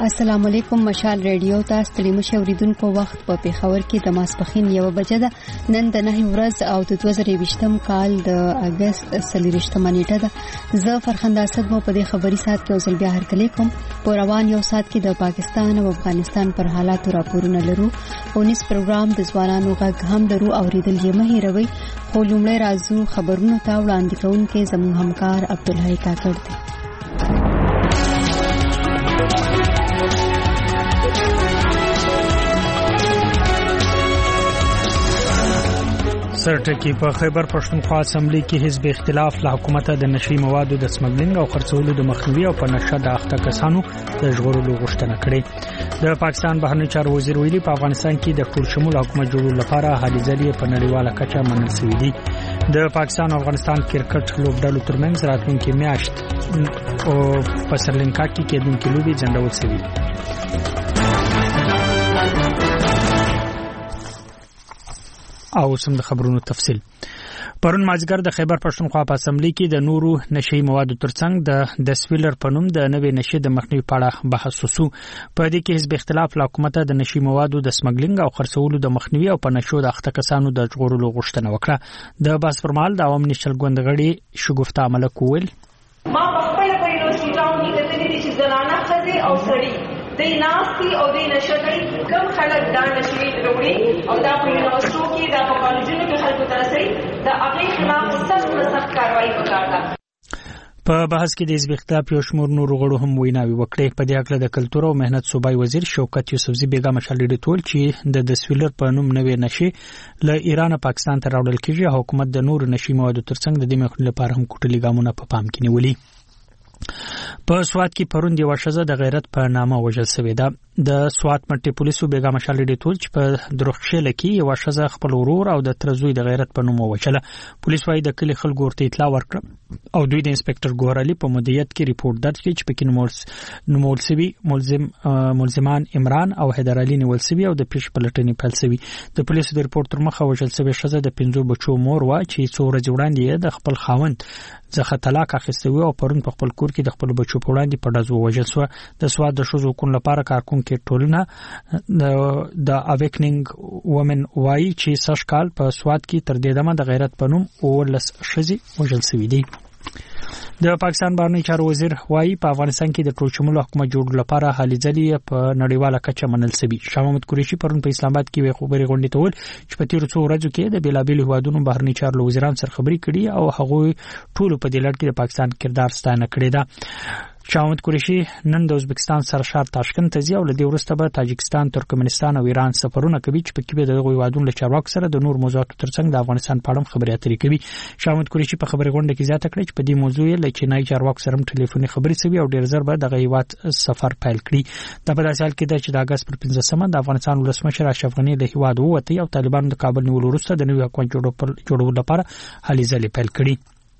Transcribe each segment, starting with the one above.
السلام علیکم. مشال ریډیو تاسو ته مشه اوریدونکو وخت په پیښور کې د ماسپخین 1 بجه ده. نن د 9 ورځ او د 2020 کال د اگست 30 نیټه ده. زه فرخنده اسد مو په دې خبري سات کې اوسل بیا هرکلی کوم. په روان یو سات کې د پاکستان او افغانستان پر حالات راپورونه لرو. او نس پروګرام د ځوانانو غږ هم درو اوریدل یې مه هیروي. خو لومړی راځو خبرونه ته وړاندې کوونکې زموږ همکار عبدالحی کاکړ دی. سرټکی په خیبر پښتونخوا اسمبلی کې حزب اختلاف له حکومت د نشي موادو د سمګلینګ او خرڅولو د مخنیوي او په نشه د اخته کسانو د ژغورلو غوښتنه کړې. د پاکستان بهرنی چارو وزیر ویلي په افغانستان کې د ټول شمول حکومت جوړولو لپاره هلې ځلې په نړیواله کچه منل شوې دي. د پاکستان او افغانستان کرکټ لوبډلو ترمنځ راتلونکي میاشت او په سرلنکا کې کېدونکې لوبې ځنډول شوې. او سم د خبرونو تفصیل. پرون مازیګر د خیبر پښتونخوا په اسمبلی کې د نورو نشي موادو ترڅنګ د سویلر پنوم د نوې نشي د مخنیوي په اړه بحث وسو. په دې کې حزب اختلاف له حکومت د نشي موادو د سمګلینګ او خرڅولو د مخنیوي او په نشو د اخته کسانو د ژغورلو غوښتنه وکړه. د باس فرمال د عوام نشل ګوند غړي شګفتا ملک ویل ما په خپل په یونیورسيټاو کې د دې چې زنانه خزي او سړي د ناسي او د نشګي کم خلک دا نشي وروړي او دا په یونیورسيټو کې دا په کالجونو کې خلکو ترسي دا هغه خلاف سخت کاروایی وکړه. په بحث کې د حزب اختلاف یو شمېر نور غړو هم ویناوي وکړې. په دې اړه د کلتور او مهنت صوبای وزیر شوکت یوسفزي بیګا مشالډي ټول چې د سویلر په نوم نوې نشي له ایران پاکستان ته راوړل کیږي. حکومت د نور نشي موادو ترڅنګ د دې مخنیوي لپاره هم کوټلي ګامونه په پام کې نیولي. په سوات کې پروند یو شزه د غیرت په نامه وژل شوې ده. د سوات منټي پولیسو بیګا مشالډي ټول چې په درخشله کې یو شزه خپل ورور او د ترزوی د غیرت په نوم وچله. پولیس وايي د کلی خلکو ورته اطلاع ورکړه او دوی د انسپکټر ګورالي په مدیریت کې ریپورت درج کړ چې پکې نومول شوی ملزمان عمران او حیدر علي نیول شوی او د پیش پلټنې پیل شوی. د پولیسو د ریپورت تر مخه وژل شوی شزه د 5 بچو مور و چې څو ورځې وړاندې د خپل خاوند څخه طلاق اخیسته او پرون په خپل کور کې د خپل بچو په وړاندې په ډزو وژل شو. د سواد د شوزو کون لپاره کارکونکو ټولنه د اویکنینګ وومن وايي چې سږ کال په سواد کې تر دې دمه د غیرت په نوم 19 شزي وژل شوې دي. د پاکستان بهرنی چارو وزیر وايي په افغانستان کې د ټول شمول حکومت جوړولو لپاره هلې ځلې په نړیواله کچه منل شوی. شاه محمود قریشي پرون په اسلام آباد کې وی خبري غونډې ته ول چې په تیر څو ورځو کې د بیلابیل هوادونو بهرنی چارو وزیران سره خبري کړي او هغه ټول په دې لړ کې د پاکستان کردار ستاینه کړې ده. شاه محمود قریشي نن د ازبکستان سرشار تاشکند ته ځي او له دې وروسته به تاجکستان، ترکمنستان او ایران سفرونه کوي چې په کې به د هوادونو له چارواکو سره د نور موضوعاتو ترڅنګ د افغانستان په اړه خبرې اترې کوي. شاه محمود قریشي په خبري غونډه کې زیاته کړې چې په دې موضوع له چینایي چارواکو سره ټلیفوني خبرې شوي او ډېر زر به د هیواد سفر پیل کړي. دا په داسې حال کې ده چې د اگست پر 15 د افغانستان ولسمشر اشرف غني له هیواد ووتی او طالبانو د کابل نیولو وروسته د نوي حکومت جوړولو لپاره هلې ځلې پیل کړي.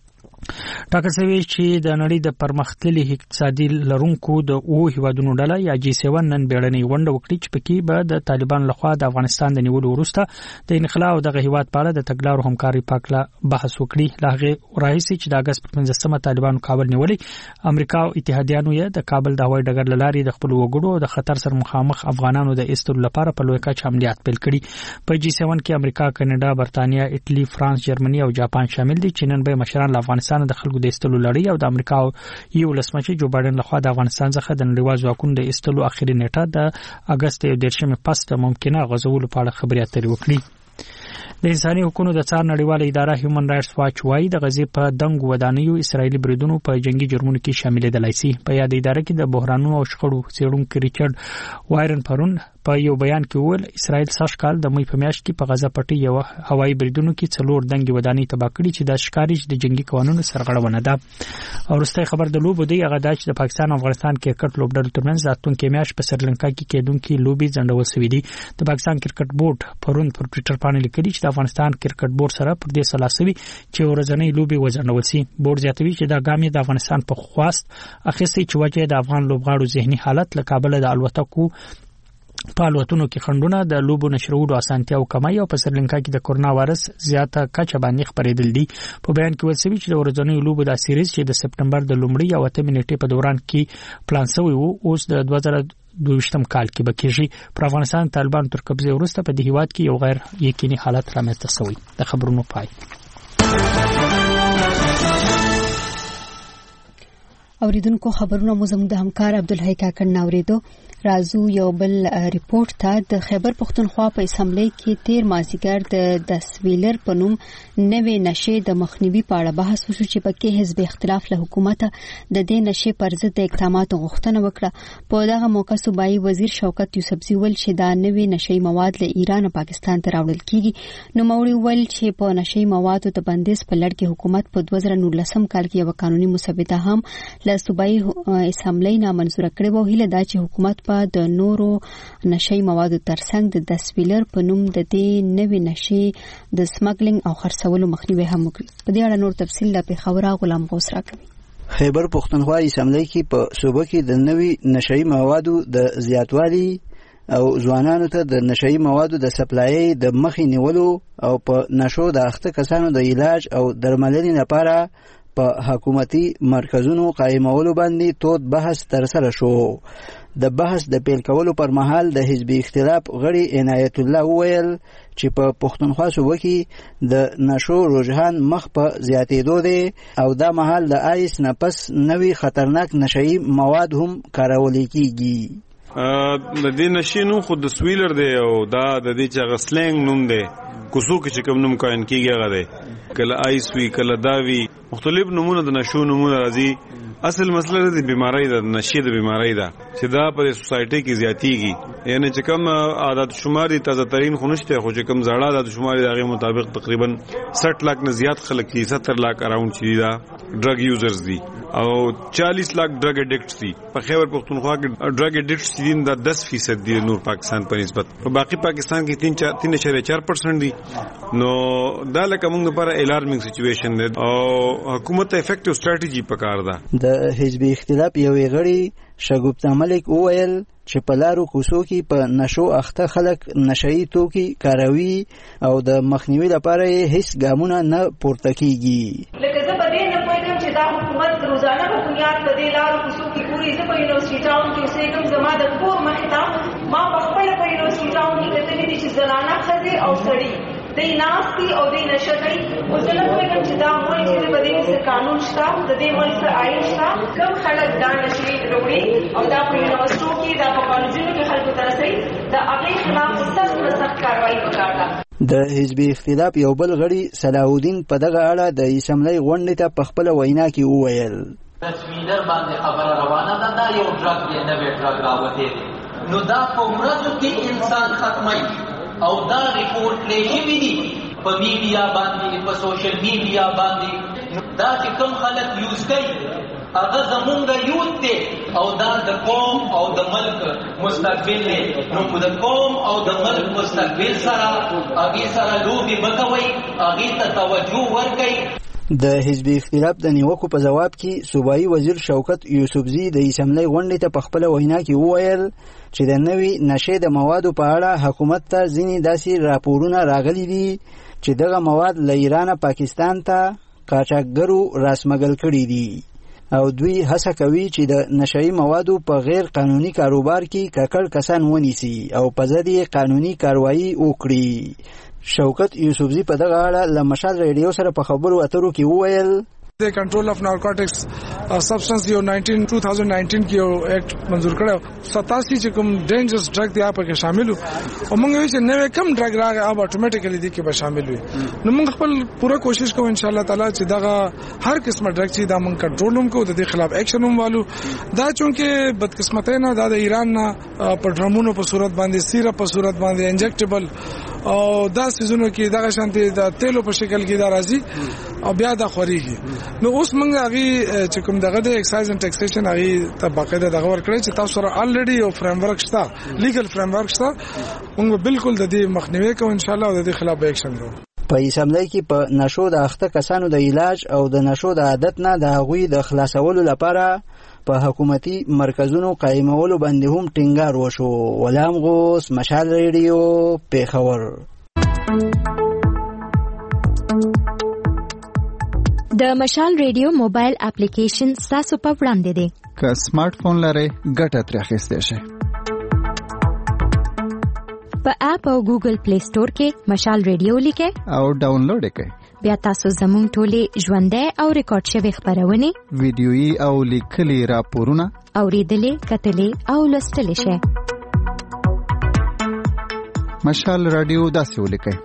ټاکل شوی چې د نړۍ د پرمختللي اقتصادي لرونکو د هیوادونو ډله یا G7 نن بیړنۍ غونډه وکړي چې پکې به د طالبان لخوا د افغانستان د نیولو وروسته د انخلا او د هیواد په اړه د تګلارو همکاري په اړه بحث وکړي. لاغه راهیسي چې د اگست پر 15 طالبان کابل نیولې، امریکا او اتحادیانو یې د کابل د هوایي ډګر لاري د خپل وګړو او د خطر سره مخامخ افغانانو د ایستلو لپاره په لوی کچه عملیات پیل کړي. په G7 کې امریکا، کاناډا، برتانیا، ایټالي، فرانس، جرمني او جاپان شامل دي چې نن به مشران له افغانستان د خلکو د ایستلو لړۍ او د امریکا یو ولسمشر جو بایدن لخوا د افغانستان څخه د نړیوال ځواکونو د ایستلو اخیری نیټه د اگست 13 پس د ممکنه غزولو په اړه خبرې اترې وکړي. د انساني حقوقو د څار نړیواله اداره هیومن رائټس واچ وايي د غزې په دنګ ودانیو اسرایلی بریدونو په جنگي جرمونو کې شامل دي. په یاد اداره کې د بحرانونو او شخړو څېړونکو ریچارډ وایرن پرون په یو بیان کې وویل اسرایل سږ کال د مې په میاشت کې په غزه پټي یو هوایي بریدونو کې 4 دنګ ودانۍ تباه کړي چې د ښکاری د جنگي قانونو سرغړونه ده. او وروستۍ خبر د لوبو دی هغه د پاکستان او افغانستان کرکټ لوبډلو ترمنځ راتلونکي میاشت په سرلنکا کې کېدونکې لوبي ځنډول شوې دي. د پاکستان کرکټ بورډ پرون پر ټوئیټر باندې لیکلي چې د افغانستان کرکټ بورډ سره پر دې سلاسوي چې ورځنۍ لوبي وځنډول شي. بورډ زیاتوي چې دا ګام د افغانستان په خواست اخیستي چې وجه د افغان لوبغاړو ذهني حالت له کابل د الوتکو په الوتنو کې خندونه د لوبو نشرولو اسانتیا او کمای او په سرلنکا کې د کورونا وایرس زیاته کچه باندې خبرېدل دي. په بیان کې ویل شوی چې د ورځنیو لوبو د سیریز چې د سپټمبر د لومړۍ او 8 نیټې په دوران کې پلان شوی وو اوس د 2022 کال کې بکیږي. پر افغانستان طالبان تر قبضه وروسته په دې هیواد کې یو غیر یقیني حالت رامنځته شوی. د خبرونو پای. اوریدونکو خبرونه مو زموږ د همکار عبدالحی کاکړ ناوریدو. رازو یو بل ریپورت ته د خیبر پختونخوا په اسمبلی کې 13 مازیګر د دسویلر په نوم نوې نشې د مخنیوي په اړه بحث وشو چې پکې حزب اختلاف له حکومت د دې نشې پر ضد د اقداماتو غوښتنه وکړه. په دغه موقع صوبایي وزیر شوکت یوسفزي ول چې دا نوې نشې مواد له ایران او پاکستان ته راوړل کیږي. نو موري ول چې په نشې موادو د بندیز په لړ کې حکومت په 2019 کال کې یو قانوني مسوده هم له صوبایي اسمبلی نه منزور کړې و. هیله دا چې حکومت په د نورو نشي موادو ترڅنګ د دسویلر په نوم د دې نوې نشي د سمګلینګ او خرڅولو مخنیوي هم وکړي. په دې اړه نور تفصیل لا په خبره غلام غوث راکوي. خیبر پختونخوا اسمبلی کې په صوبه کې د نوې نشي موادو د زیاتوالي او ځوانانو ته د نشي موادو د سپلای د مخې نیولو او په نشو د اخته کسانو د علاج او درملنې لپاره په حکومتي مرکزونو قائمولو باندې تود بحث ترسره شو. د بحث د پیل کولو پر مهال د حزب اختلاف غړي عنایت الله وویل چې په پښتونخوا صوبه کې د نشو رجحان مخ په زیاتېدو دی او دا مهال د آیس نه پس نوي خطرناک نشئی مواد هم کارول کیږي. د دې نشي نوم خو د سویلر دی او دا د دې چې غسلنګ نوم دی کوڅو کې چې کوم نوم کاین کیږي هغه دی کله آیس وی کله داوی مختلف نمونه د نشو نمونه راځي. اصل مسله د بیماری د نشي د بیماری ده چې دا په سوسایټي کې زیاتیږي. یعنی چې کوم عادت شمار دي تازه ترين خونشته خو چې کوم زړه عادت شمار دي هغه مطابق تقریبا 60 लाख نه زیات خلک دي 70 लाख اراوند چې دا ډرګ یوزرز دي او 40 लाख ډرګ اډیکټس دي. په خیبر پختونخوا کې ډرګ اډیکټس دي دا 10% دي نور پاکستان په نسبت. په باقي پاکستان کې 3.4% دي. نو دا لکه موږ لپاره الارمینګ سچويشن دی او حکومت ته افیکټیو ستراتیژي پکار ده. د حزب اختلاف یو غړي شګوفتا ملک وویل چې په لارو کوڅو کې په نشو اخته خلک نشئی توکي کاروي او د مخنیوي لپاره هیڅ ګامونه نه پورته کیږي. لکه زه په دې نه پوهیږم چې دا حکومت روزانه په بنیاد په دې لارو کوڅو کې پوری زه په یونیورسيټي ټاون کې اوسېږم. زما د کور مخې ته ما په خپل په یونیورسيټي ټاون کې کتلې دي چې زنانه ښځې او سړي د ناستي او د نشټي او زه نه پوهیږم چې دا ملک چې په دې څه قانون شته د دې ملک څه آئین شته کوم خلک دا نشي وروړي او دا په یونیورسيټو کې دا په کالجونو کې خلکو ته رسي دا هغه خلاف سخت کاروایی وکړه. د حزب اختلاف یو بل غړي صلاح الدین په دغه اړه د اسمبلی غونډې ته په خپل وینا کې وویل تسویلر باندې خبره روانه ده دا یو ډرګ دی نوې ډرګ راوته نو دا په ورځو کې انسان ختمي او دا ریپورت لشي دي په میډیا باندې په سوشل میډیا باندې دا چې کوم خلک یوز کوي هغه زمونږ یوت دی او دا د قوم او د ملک مستقبل دی. نو د قوم او د ملک مستقبل سره هغه سره لوبي مکوي هغه ته توجه ورکړي. د حزب اختلاف د نیوکو په جواب کې صوبایي وزیر شوکت یوسفزي د اسمبلی غونډې ته په خپل وینا کې وویل چې د نوې نشې د موادو په اړه حکومت ته ځینې داسې راپورونه راغلي دي چې دغه مواد له ایران پاکستان ته قاچاقګرو راسمګل کړي دي او دوی هڅه کوي چې د نشئی موادو په غیر قانوني کاروبار کې ککړ کسان ونیسي او په ضد قانوني کاروایی وکړي. شوکت یوسفزي په دغه اړه له مشال ریډیو سره په خبرو اترو کې وویل The control of narcotics substance यो 2019 की यो एक्ट मंजूर कړو 87 چې کوم ډینجرس ډرګ دی په کې شامل او موږ یې چې نوې کم ډرګ راغی اب اتوماتیکلی دی کې به شامل وي. نو موږ خپل پوره کوشش کوو ان شاء الله تعالی چې دغه هر قسمه ډرګ چې دا موږ کنټرولوم کوو د دې خلاف اکشن هم والو. دا چونکه بدقسمتۍ نه دا د ایران نه په ډرمونو په صورت باندې سیرپ په صورت باندې انجکټیبل او دا سيزونو کې دغه شانتي د تیلو په شکل کې دا راځي او بیا دا خوريږي. نو اوس موږ هغه چې کوم دغه د ایکسایز اند ټیکسیشن هغه ته باقاعده دغه ورکړی چې تاسو سره الریډي یو فریم ورک شته لیګل فریم ورک شته موږ بالکل د دې مخنیوي کوو ان شاء الله او د دې خلاف اکشن کوو. په اسمبلی کې په نشو د اخته کسانو د علاج او د نشو د عادت نه د هغوی د خلاصولو لپاره په حکومتي مرکزونو قائمولو باندې هم ټینګار وشو. غلام غوث مشال ریډیو پیښور. د مشال ریډیو موبایل اپلیکیشن تاسو په وړاندې دی. که سمارټ فون لرئ ګټه ترې اخیستی شئ. په اپ او ګوګل پلی سٹور کې مشال ریډیو لیکه او ډاونلوډ کړئ. بیا تاسو زموږ ټولې ژوندۍ او ریکارډ شوی خبرونه ویډیويي او لیکلي راپورونه اوریدلې کتلې او لوستلې شئ. مشال رادیو داسې ولیکئ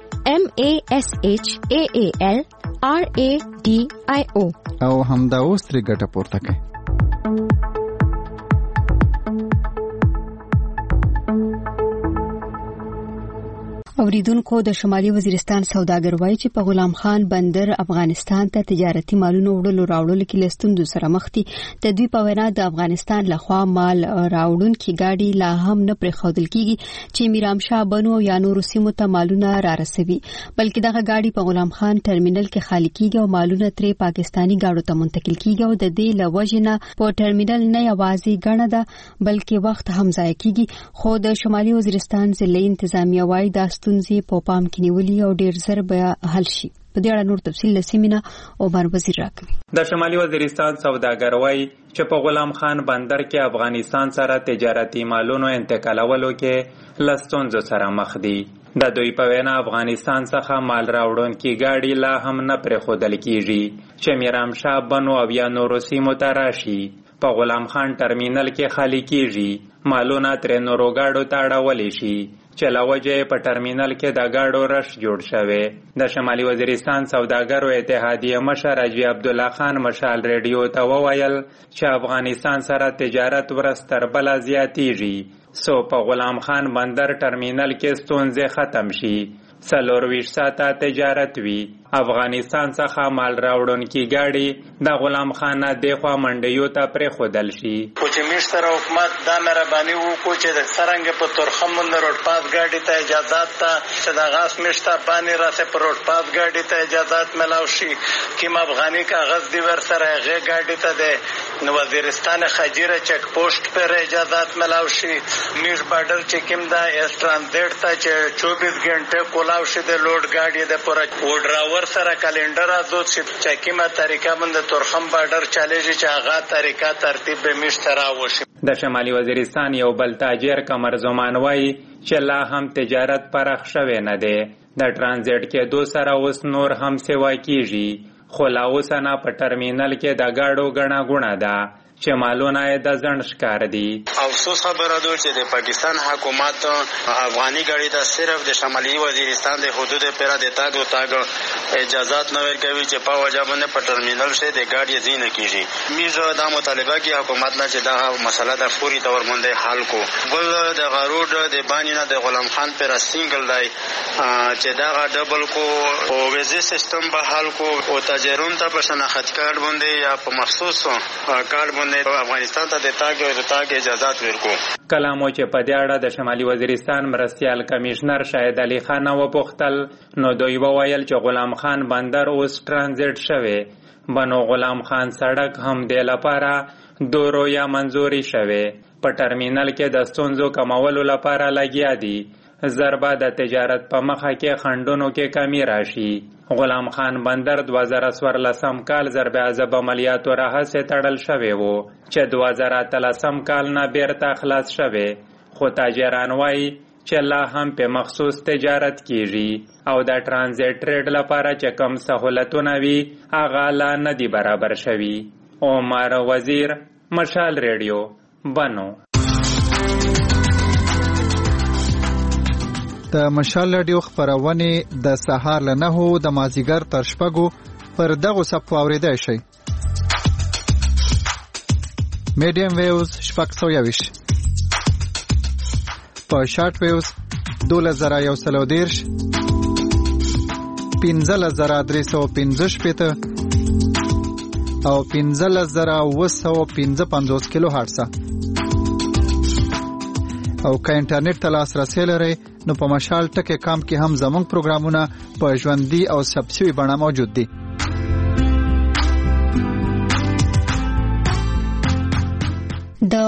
MASHAALRADIO او همدا اوس ترې ګټه پورته کړئ. اوریدونکو د شمالي وزیرستان سوداګر وایي چې په غلام خان بندر افغانستان ته تجارتي مالونه وړلو راوړلو کې لستوندو سره مخ دي. د دوی په وینا د افغانستان لخوا مال راوړونکي ګاډي لا هم نه پرېښودل کیږي چې میرامشاه بنو یا نورو سیمو ته مالونه را رسوي، بلکې دغه ګاډي په غلام خان ټرمینل کې خالي کیږي او مالونه ترې پاکستاني ګاډو ته منتقل کیږي او د دې لوجې نه په ټرمینل نه یوازې ګڼه ده بلکې وخت هم ضایع کیږي. خو د شمالي وزیرستان ضلعي انتظامیه وایي دا ستونزې په پام کې نیولې او ډېر زر به حل شي. په دې اړه نور تفصیل لسیمینه عمر وزیر راکوي. د شمالي وزیرستان سوداګر وایي چې په غلام خان بندر کې افغانستان سره تجارتي مالونو انتقالولو کې لستونزو سره مخ دي. د دوی په وینا افغانستان څخه مال راوړونکي ګاډي لا هم نه پرېښودل کیږي چې میرامشاه بنو او یا نورو سیمو ته راشي. په غلام خان ټرمینل کې خالي کیږي، مالونه ترې نورو ګاډو ته اړولی شي چې له وجې په ټرمینل کې د ګاډو رش جوړ شوی. د شمالي وزیرستان سوداګرو اتحادیه مشر حاجي عبدالله خان مشال ریډیو ته وویل چې افغانستان سره تجارت ورځ تر بله زیاتیږي څو په غلام خان بندر ټرمینل کې ستونزې ختم شي. 24 ساعته تجارت وي. افغانستان څخه مال راوړونکي ګاډي د غلام خان نه دغه منډیو ته پرېښودل شي. خو چې مشتر حکومت دا مهرباني وکړو چې د څرنګ په تورخم د روډ پاس ګاډي ته اجازهات ته چې د غاس مشته باندې راځي په روډ پاس ګاډي ته اجازهات ملاو شي. کیم افغاني کاغذ دی ور سره غي ګاډي ته د وزیرستان خجیره چک پوسټ پر اجازهات ملاو شي. میش بارډر چې کیم دا اس ترانزیت ته چې 24 غنټه کولاو شي د لوډ ګاډي د پوره وډراور سره کلندر ازود چې چکیمه طریقه باندې تورخم بارډر چاليږي چې هغه طریقه ترتیب به مشترا وشي. د شمالي وزیرستان یو بل تاجر قمر زمان وایي چې لا هم تجارت پراخ شوی نه دی. د ترانزیت کې دو سره اوس نور هم سیوا کیږي، خو لا اوس نه په ټرمینل کې د ګاډو غنا غونه ده چې مالونه د ځند ښکار دي. افسوس خبره ده چې د پاکستان حکومت افغاني ګاډي ته صرف د شمالي وزیرستان د حدود پر د تاګ اجازهات نه ورکوي چې په وجه باندې په ټرمینل شه د ګاډي ځین کیږي. میزه د مطالبه کې حکومت نه چې دا مسله د فوري تور باندې حل کو. بل د غروډ د باندې نه د غلام خان پر سنگل دی چې دا ډبل کو او ویزه سیستم به حل کو او تاجرون ته په شناخت کارت باندې یا په مخصوص کارت افغانستان ته د تاګ اجازهات ورکو. کلامو چې په دې اړه د شمالي وزیرستان مرستیال کمشنر شاهد علي خان وپوښتل نو دوی وویل چې غلام خان بندر اوس ترانزیت شوی. بنو غلام خان سړک هم د لپاره دورو یا منځوري شوی. په ټرمینل کې د ستونزو کمولو لپاره لګیا دي. ضربه د تجارت په مخه کې خندونو کې کمی راشي. غلام خان بندر 2014 کال ضرب عذاب عملیاتو راهسه تړل شوی وو چې 2013 کال نه بیرته خلاص شوی. خو تاجران وایي چې لا هم په مخصوص تجارت کیږي او د ترانزیت ټریډ لپاره چې کم سہولتونه وي هغه لا نه دي برابر شوي. عمر وزیر، مشال ریډیو، بنو. د مشال رادیو خبرونه د سهار له 9 د مازیګر تر شپږو پر دغه صفو اوریدای شي. میډیم ویوز 620 په شارټ ویوز 2113 15315 او 15955 کیلو هرتز. او که انټرنیټ ته لاسرسی لرئ نو په مشال ټکی کام کې هم زموږ پروګرامونه په ژوندۍ او ثبتشوي بڼه موجود دي. د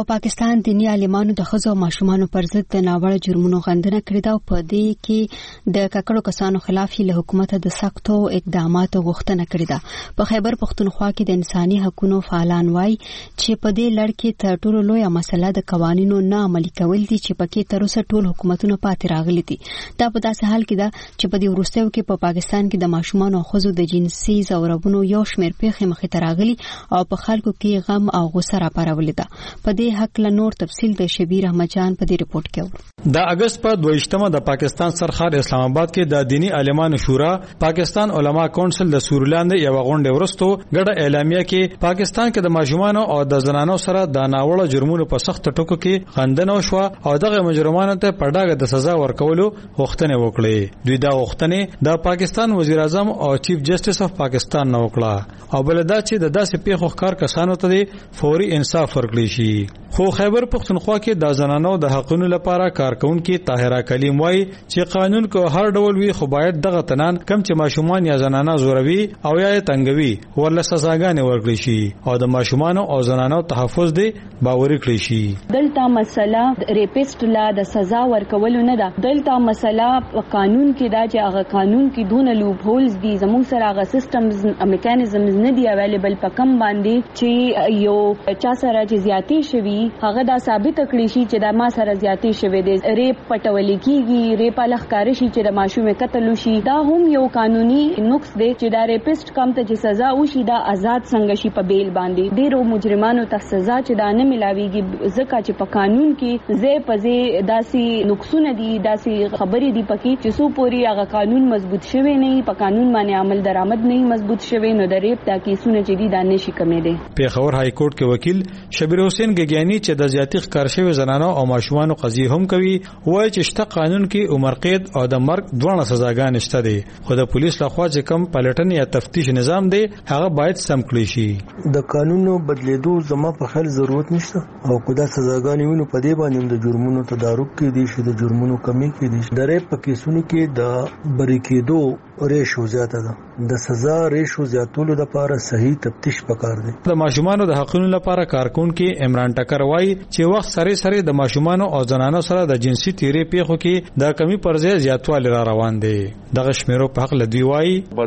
د پاکستان دینی عالمانو د ښځو او ماشومانو پر ضد د ناوړه جرمونو غندنه کړې ده او په دې کې د ککړو کسانو خلاف له حکومت د سختو اقداماتو غوښتنه کړې ده. په خیبر پښتونخوا کې د انساني حقوقو فعالان وایي چې په دې لړ کې تر ټولو لویه مسله د قوانینو نه عملي کول دي چې پکې تر اوسه ټول حکومتونه پاتې راغلي دي. دا په داسې حال کې ده چې په دې وروستیو کې په پاکستان کې د ماشومانو او ښځو د جنسي ځورونو یو شمېر پیښې مخې ته راغلي او په خلکو کې غم او غوسه راپارولې ده. په دې حق له نور تفصیل د شبیر احمد جان په دې ریپورت کې ورو. د اگست په 22مه د پاکستان سرخار اسلام آباد کې د دینی عالمانو شورا پاکستان علما کونسل د سورلاند یو غونډه ورستو ګډه اعلامیه کې پاکستان کې د ماشومانو او د زنانو سره د ناوړه جرمونو په سخت ټکو کې غندنه وشو او دغه مجرمانو ته په ډاګه د سزا ورکولو غوښتنه وکړه. دوی دا غوښتنه د پاکستان وزیر اعظم او چیف جسټس اف پاکستان نو وکړه او بل دا چې د داسې پیښو ښکار کسانو ته فوري انصاف ورکړي شي. خو خیبر پښتونخوا کې د زنانو د حقوقو لپاره کارکونکو طاهره کلیم وایي چې قانون کو هر ډول وي خو باید دغه تنان کم چې ماشومان یا زنانه زوروي او یا تنګوي ورله سزاګانې ورکړي شي او د ماشومان او زنانو تحفظ دی باور کړی شي. دلته مسله ریپیسټ لا د سزا ورکول نه ده. دلته مسله قانون کې دا چې هغه قانون کې دونه لوپ هولز دي زموږ سره هغه سیستمز میکانیزمز نه دی اویلیبل په کم باندې چې یو چا سره چې زیاتی شوی هغه دا ثابت کړی شي چې دا ما سره زیاتی شوی دی. ریپ پټول کیږي ریپ لخکار شي چې د ماشومې قتل شي. دا هم یو قانوني نقص دی چې دا ریپیسټ کم ته چې سزا وشي دا آزاد څنګه شي په بیل باندې. ډیرو مجرمانو ته سزا چې دا نه ملاويږي ځکه چې په قانون کې زې پزې داسي نقصونه دي داسي خبرې دي پکې چې سو پوری هغه قانون مضبوط شوی نه په قانون باندې عمل درآمد نه مضبوط شوی نو د ریپ دا کیسونه چې دي دا نشي کمې دي. پیښور های کورټ کې وکیل شبیر حسین ګګیانی چې د زیاتی ښکار شوی زنانو او ماشومانو قضیه هم کوي وایي چې شته قانون کې عمر قید او د مرګ دوه سزاګانې شته دي خو د پولیس لخوا چې کوم پلټنې یا تفتیش نظام دی هغه باید سم کړی شي. د قانونو بدلیدو زما په خیال ضرورت نشته او کدا سزاګانې ونو په دې باندې د جرمونو تدارک کې دي چې د جرمونو کمی کې دي. د ریپ په کیسونو کې د بریکېدو ریشو زیاته ده. د سزا ریشو زیاتولو لپاره صحیح تفتیش پکار دی. د ماشومانو د حقوقو لپاره کارکونکو عمران ټکر وایي چې وخت سره د ماشومانو او زنانو سره د جنسي تیری پیښو کې د کمی پر ځای زیاتوالی را روان دی. دغه شمیرو په حق لدوی وایي په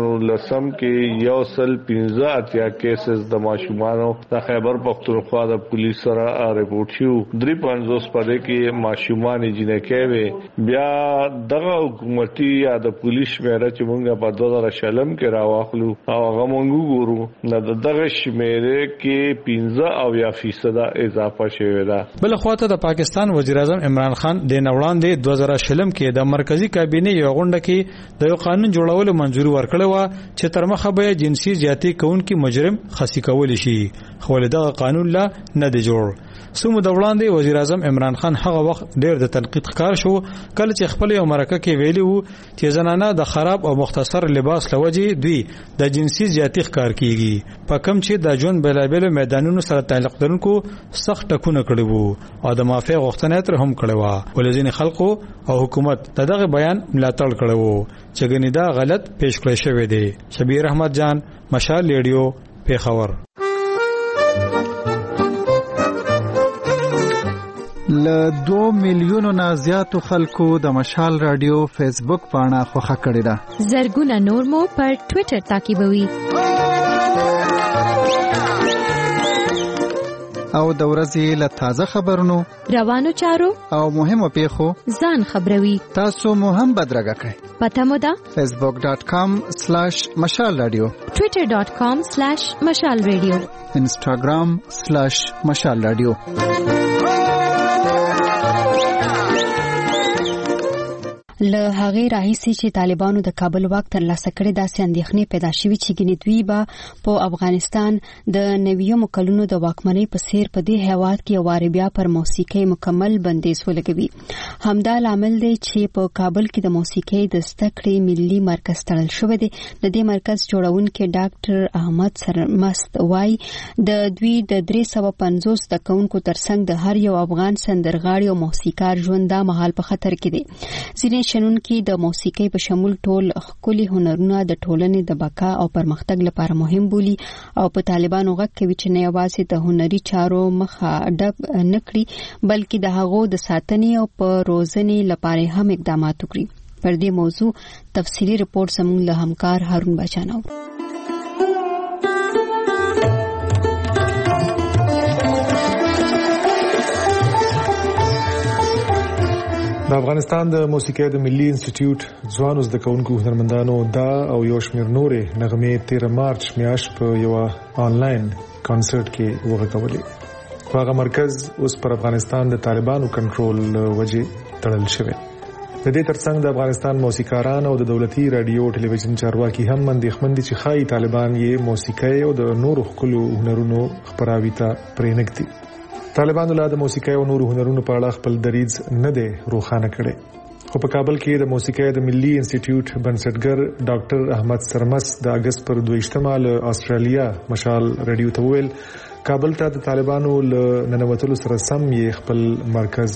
2010 کې یو سل 15 کیسز د ماشومانو د خیبر پښتونخوا د پولیس سره راپورټ شو. 350 پدې کې ماشومان جنکې وي. بیا دغه حکومتي یا د پولیس شمیره چې موږ په 2000 کې راواخلو او هغه موږ ګورو نو دغه شمیره کې 15% اضافه شوی ده. بل خواته د پاکستان وزیر اعظم عمران خان د نوړاندې 2000 کې د مرکزی کابینه یو غونډه کې د یو قانون جوړولو منځوري ورکړه و چې تر مخه به جنسي زیاتی کوونکي مجرم خاصی کول شي خو دغه قانون لا نه دی جوړ. سمو د وړاندې وزیر اعظم عمران خان هغه وخت ډېر د تنقید ښکار شو کله چې خپل یو مرکه کې ویلی وو چې زنانه د خراب او مختصر لباس لوجه دوی د جنسي زیاتی ښکار کیږي په کوم چې د ژوند بلابل میدانونو سره تعلق لرونکو سخت ټکونه کړي وو او د معافی غوښتنه تر هم کړي وو ولزین خلکو او حکومت دغه بیان ملاتړ کړي وو چې ګنې دا غلط پیش کړی شوی دی. شبیر احمد جان مشال ریډیو پیښور. ل 2 میلیونو نه زیاتو خلکو د مشال رادیو فیسبوک پاڼه خوښه کړې ده. زرګونه نور مو پر ټوئیټر تعقیبوي. او د ورځې له تازه خبرونو روانو چارو او مهمو پیښو ځان خبروي. تاسو مو هم بدرګه کړئ. پته مو ده facebook.com/mashalradio twitter.com/mashalradio instagram/mashalradio. له هغه راهیسې چې طالبانو د کابل واک ترلاسه کړي داسې اندېښنې پیدا شوې چې ګنې دوی به په افغانستان د نویو کلونو د واکمنۍ په څیر په دې هیواد کې واره بیا پر موسیقۍ مکمل بندیز ولګوي. همدا لامل دی چې په کابل کې د موسیقۍ د زده کړې ملي مرکز تړل شوی دی. د دې مرکز جوړونکي ډاکټر احمد سرمست وایي د دوی د 350 زده کوونکو ترڅنګ د هر یو افغان سندرغاړي او موسیقار ژوند د مهال په خطر کې دی. ځینې شنونکي د موسیقي په شمول ټول خپل هنرونه د ټولنې د بقا او پرمختګ لپاره مهم بولي او په طالبانو غږ کوي چې نه یوازې د هنري چارو مخه ډب نکړي بلکې د هغو د ساتنې او په روزنې لپاره هم اقدامات وکړي. پر دې موضوع تفصیلی رپورت زموږ له همکار هارون بچانو. د افغانستان د موسیقۍ د ملي انسټیټیوټ ځوانو زده کوونکو هنرمندانو دا او یو شمېر نورې نغمې 13 مارچ میاشت په یو آنلاین کانسرت کې وغږولې. هغه مرکز اوس پر افغانستان د طالبانو کنټرول وجې تړل شوی. د دې ترڅنګ د افغانستان موسیقاران او د دولتي رادیو ټلویزیون چارواکي هم اندېښمن دي چې ښایي طالبان یې موسیقۍ او د نورو ښکلو هنرونو خپراوي ته پرېنږدي. طالبانو لا د موسیقۍ او نورو هنرونو په اړه خپل دریځ نه دی روښانه کړی، خو په کابل کې د موسیقۍ د ملي انسټیټیوټ بنسټګر ډاکټر احمد سرمس د اگست پر 22 له استرالیا مشال رادیو ته ویل کابل ته د طالبانو له ننوتلو سره سم یې خپل مرکز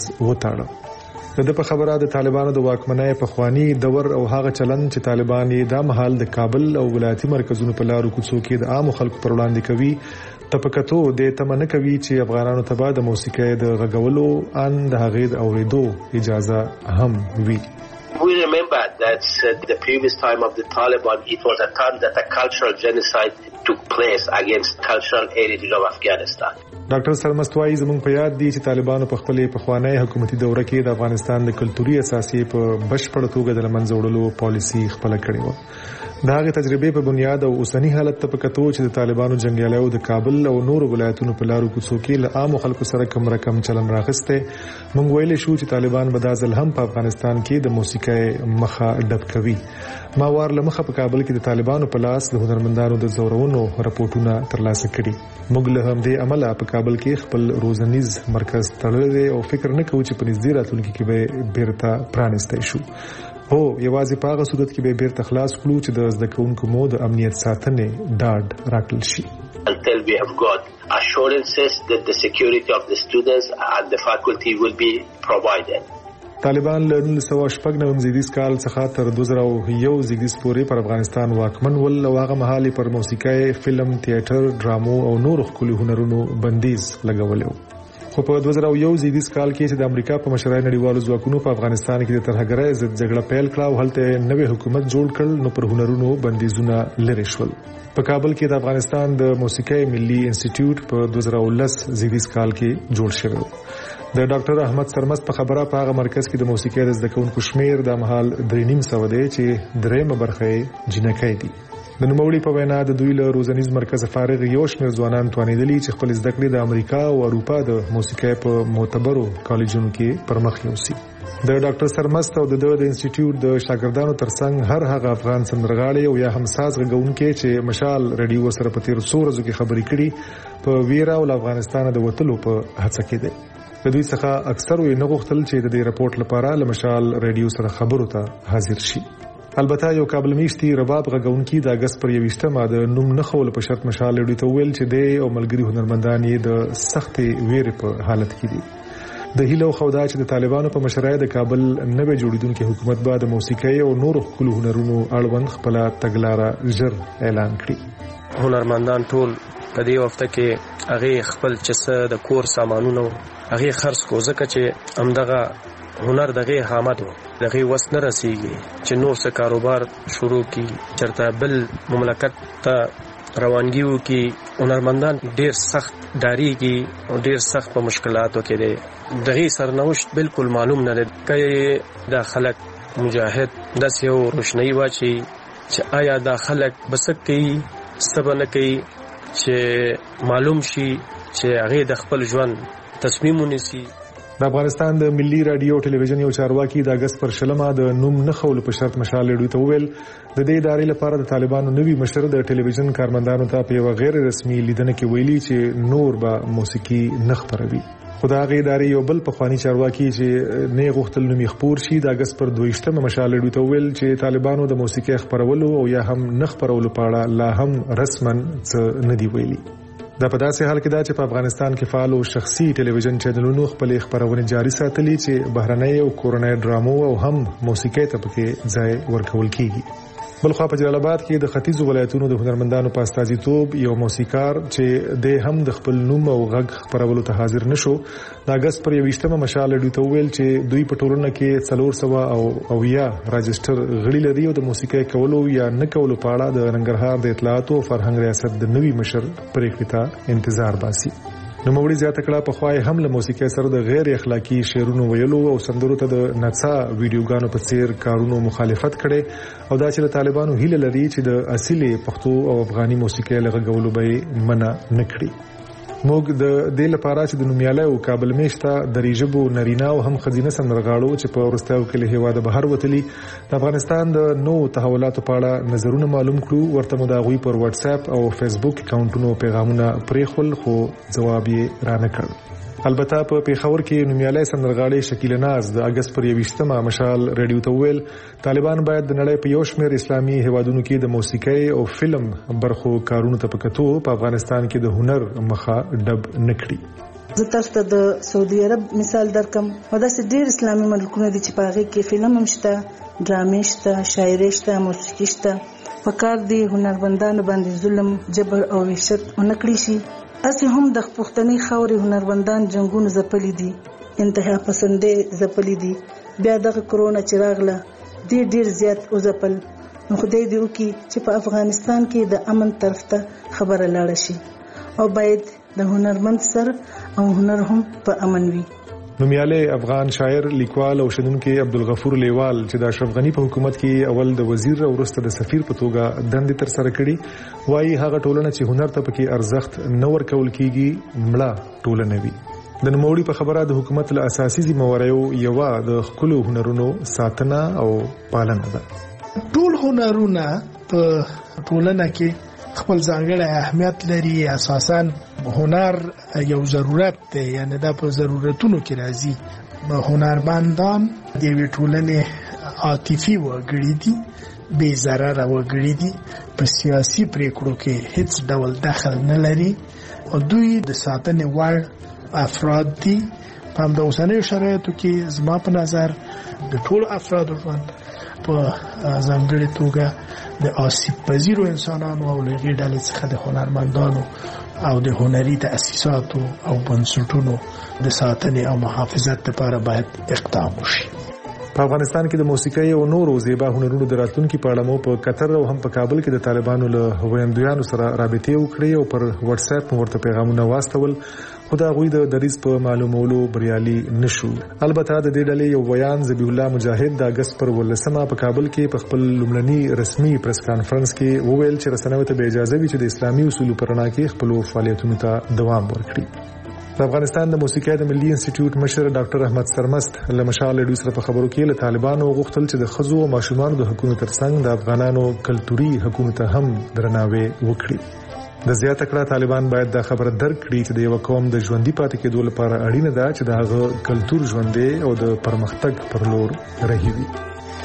وتاړه. د په خبره د طالبانو د واکمنۍ په خواني دور او هغه چلن چې طالبان یې د محل د کابل او ولایتي مرکزونو په لارو کوڅو کې د عام خلکو پر وړاندې کوي تپکتو د تمنه کوي چې افغانانو ته د موسیقۍ د غږولو ان د هغې د اوریدو اجازه هم وي. We remember that the previous time of the Taliban, it was a time that a cultural genocide took place against cultural heritage of Afghanistan. ډاکټر سرمستوایی زموږ په یاد دي چې طالبانو په خپلې پخوانی حکومتي دوره کې د افغانستان د کلتوري اساسي په بشپړ توګه د لمنځه وړلو پالیسي خپل کړې و. د هغې تجربې په بنیاد او اوسنی حالت ته په کتو چې د طالبانو جنګیالیو د کابل او نورو ولایتونو په لارو کوڅو کې له عامو خلکو سره کم رقم چلن راغسته، موږ ویلی شو چې طالبان به دا ځل هم په افغانستان کې د موسیقۍ مخه ډب کوي. ما وار له مخه په کابل کې د طالبانو په لاس د هنرمندانو د زورونو راپورټونه ترلاسه کړي. موږ له همدې عمله په کابل کې خپل روزنیز مرکز تړلی او فکر نه کوو چې په نږدې راتلونکي کې به بیرته پرانیستی شو. هو یوازې په هغه صورت کې به بیرته خلاص کړو چې د زده کوونکو مو د امنیت ساتنې ډاډ راکړل شي. Until we have got assurances that the security of the students and the faculty will be provided. طالبان له 1996 زیږدیز کال څخه تر 2001 زیږدیز پورې پر افغانستان واکمن ول او هغه مهال پر موسیقۍ، فلم، تیاتر، ډرامو او نورو ښکلو هنرونو بندیز لګولی و. خو په 2001 زیږدیز کال کې چې د امریکا په مشرۍ نړیوالو ځواکونو په افغانستان کې د ترهګرۍ ضد جګړه پیل کړه او هلته نوې حکومت جوړ کړل، نو پر هنرونو بندیزونه لرې شول. په کابل کې د افغانستان د موسیقۍ ملي انسټیټیوټ په 2019 زیږدیز کال کې جوړ شوی و. د ډاکټر احمد سرمس په خبره په هغه مرکز کې د موسیقۍ د زده کوونکو شمیر د مهال 3.5 دی چې درېمه برخه یې جنکۍ دي. د نوموړي په وینا د دوی له روزنیز مرکز فارغ یو شمېر ځوانان توانېدلي چې خپل زده کړې د امریکا او اروپا د موسیقۍ په معتبرو کالجونو کې پرمخ یوسي. د ډاکټر سرمس او د انسټیټیوټ د شاګردانو ترڅنګ هر هغه افغان سندرغاړي او یا هم ساز غږونکي چې مشال رادیو سره په تیر څو ورځو کې خبرې کړي په ویرا او افغانستان د وټلو په هڅه کې دي. د دوی څخه اکثر یې نه غوښتل چې د دې رپورت لپاره له مشال رادیو سره خبرو ته حاضر شي. البته یو کابل میشتي رباب غږونکي د اگست پر 21 د نوم نه خول په شرط مشال رادیو ته ویل چې د او ملګری هنرمندان یې د سختې ویرې په حالت کې دي. د هیلو خودا چې د طالبانو په مشرۍ د کابل نوې جوړیدونکو حکومت به د موسیقۍ او نورو ښکلو هنرونو اړوند خپل تګلاره ژر اعلان کړي. هنرمندان ټول په دې وخت کې هغه خپل چسه د کور سامانونو هغه خرڅ کو ځکه چې همدغه هنر دغه حامد دغه وس نه رسیږي چې نور څه کاروبار شروع کی چرته بل مملکت ته روانګیو کې هنرمندان ډیر سخت ډاریږي او ډیر سخت په مشکلاتو کې دي. دغه سرنوشت بالکل معلوم نه دی چې د خلک مجاهد د سیو روشنی واچي چې آیا د خلک بسکې سبنه کوي چې معلوم شي چې هغه د خپل ژوند تصمیم ونیسي. د افغانستان د ملي رادیو ټلویزیون یو چارواکي د اگست پر 20 د نوم نه خول په شرط مشال رادیو ته ویل د دې ادارې لپاره د طالبانو نوی مشر د ټلویزیون کارمندانو ته په یو غیر رسمي لیدنه کې ویلي چې نور به موسیقي نه خپروي. خدای ادارې یو بل په خواني چارواکي چې نه غوښتل نوم خپور شي د اگست پر 22 مشال رادیو ته ویل چې طالبانو د موسیقي خپرولو او یا هم نه خپرولو په اړه لا هم رسمن څه نه دی ویلي. دا په داسې حال کې ده چې په افغانستان کې فعال او شخصي ټلویزیون چینلونو خپل خبرونه جاري ساتلي چې بهرنۍ او کورنۍ ډرامو او هم موسیقي ته پکې ځای ورکول کیږي. بلخوا په جلال آباد کې د ختیځو ولایتونو د هنرمندانو په استازیتوب یو موسیقار چې د هم د خپل نوم او غږ خبرولو ته حاضر نشو د اگست پر 21مه مشال ډیو ته ویل چې دوی په ټولنه کې 400 او یا راجستر غړي لري او د موسیقي کولو یا نه کولو په اړه د ننګرهار د اطلاعات او فرهنګ ریاست د نوي مشر پریکړې ته انتظار باسي. نو موږ زیاته کړه په خوای هم له موسیقي سره د غیر اخلاقی شعرونو ویلو او سندرو ته د نڅا ویډیوګانو په څیر کارونو مخالفت کړي او دا چې د طالبانو هیله لري چې د اصلي پښتو او افغاني موسیقي لغږولو به منع نکړي. موږ د دې لپاره چې د نومیاله او کابل میشته د ریجبو نرینا او هم خزینه سندرغاړو چې په ورستاو کې له هوا د بهر وتلي د افغانستان د نو تحولاتو په اړه نظرونه معلوم کړو. ورته مو دا غوي پر واتس اپ او فیسبوک اکاونټونو پیغامونه پریخول خو جواب یې را نه کړ. البته په پیښور کې نومیاله سندرغاړي شکیل ناز د اگست پر 21مه مشال ریډیو ته ویل طالبان باید د نړۍ په یو شمېر اسلامي هیوادونو کې د موسیقي او فلم برخو کارونو ته پکتو په افغانستان کې د هنر مخه ډب نکړي. زه تاسو ته د سعودي عرب مثال درکم. وداسې ډېر اسلامي ملکونه دي چې په هغه کې فلم هم شته، ډرامې شته، شاعري شته، موسیقي شته. پکار دي هنرمندانو باندې ظلم، جبر او وحشت ونکړي شي. اسی هم د پښتني خاوري هنرمندان جنگونو زپلي دي، انتها پسندې زپلي دي. بیا د کرونا چې راغله ډیر زیات او زپل. نو خدای دې وکي چې په افغانستان کې د امن طرف ته خبره لاړه شي او باید د هنرمند سر او هنر هم په امن وي. نومیاله افغان شاعر، لیکوال او شنونکي عبدالغفور لیوال چې د اشرف غنی په حکومت کې اول د وزیر او وروسته د سفیر په توګه دندې تر سره کړي، وایي هغه ټولنه چې هنر ته پکې ارزښت نه ورکول کیږي مړه ټولنه وي. د نوموړي په خبره د حکومت له اساسي ذمہواریو یو د خپل هنرونو ساتنه او پالنه ده. ټول هنرونه په ټولنه کې خپل ځانګړی اهمیت لري. اساساً هنر یو ضرورت دی، یعنی دا په ضرورتونو کې راځي. هنرمندان د یوې ټولنې عاطفي وګړي دي، بې ضرره وګړي دي، په سیاسي پریکړو کې هیڅ ډول دخل نه لري او دوی د ساتنې وړ افراد دي. په همدا اوسنیو شرایطو کې زما په نظر د ټول افرادو ژوند په ځانګړې توګه د آسیب پذیرو انسانانو او لږې ډلې څخه د هنرمندانو او د هنري تأسیساتو او بنسټونو د ساتنې او محافظت لپاره باید اقدام وشي. په افغانستان کې د موسیقي او نورو زیبا هنرونو د راتلونکو په اړه مو په قطر او هم په کابل کې د طالبانو له ویاندویانو سره رابطې وکړې او پر واتس اپ ورته پیغامونه واستول، خو دا غوي د دریز په معلومولو بریالي نشو. البته د دې ډلې یو بیان ذبیح الله مجاهد د اگست پر 18مه په کابل کې په خپل لومړني رسمي پریس کانفرنس کې وویل چې رسنیو ته به اجازه وي چې د اسلامي اصولو پر رڼا کې خپل فعالیتونو ته دوام ورکړي. د افغانستان د موسیقي د ملي انسټیټیوټ مشر ډاکټر احمد سرمست له مشال ډیو سره په خبرو کې له طالبانو غوښتل چې د خزو او ماشومان د حقوقو ترڅنګ د افغانانو کلتوري حقوقو ته هم درناوی وکړي. د زیاته کړه طالبان باید دا خبره درک کړي چې د یو قوم د ژوندۍ پاتې کېدو لپاره اړینه ده چې د هغه کلتور ژوندۍ او د پرمختګ پر لور رهي وي.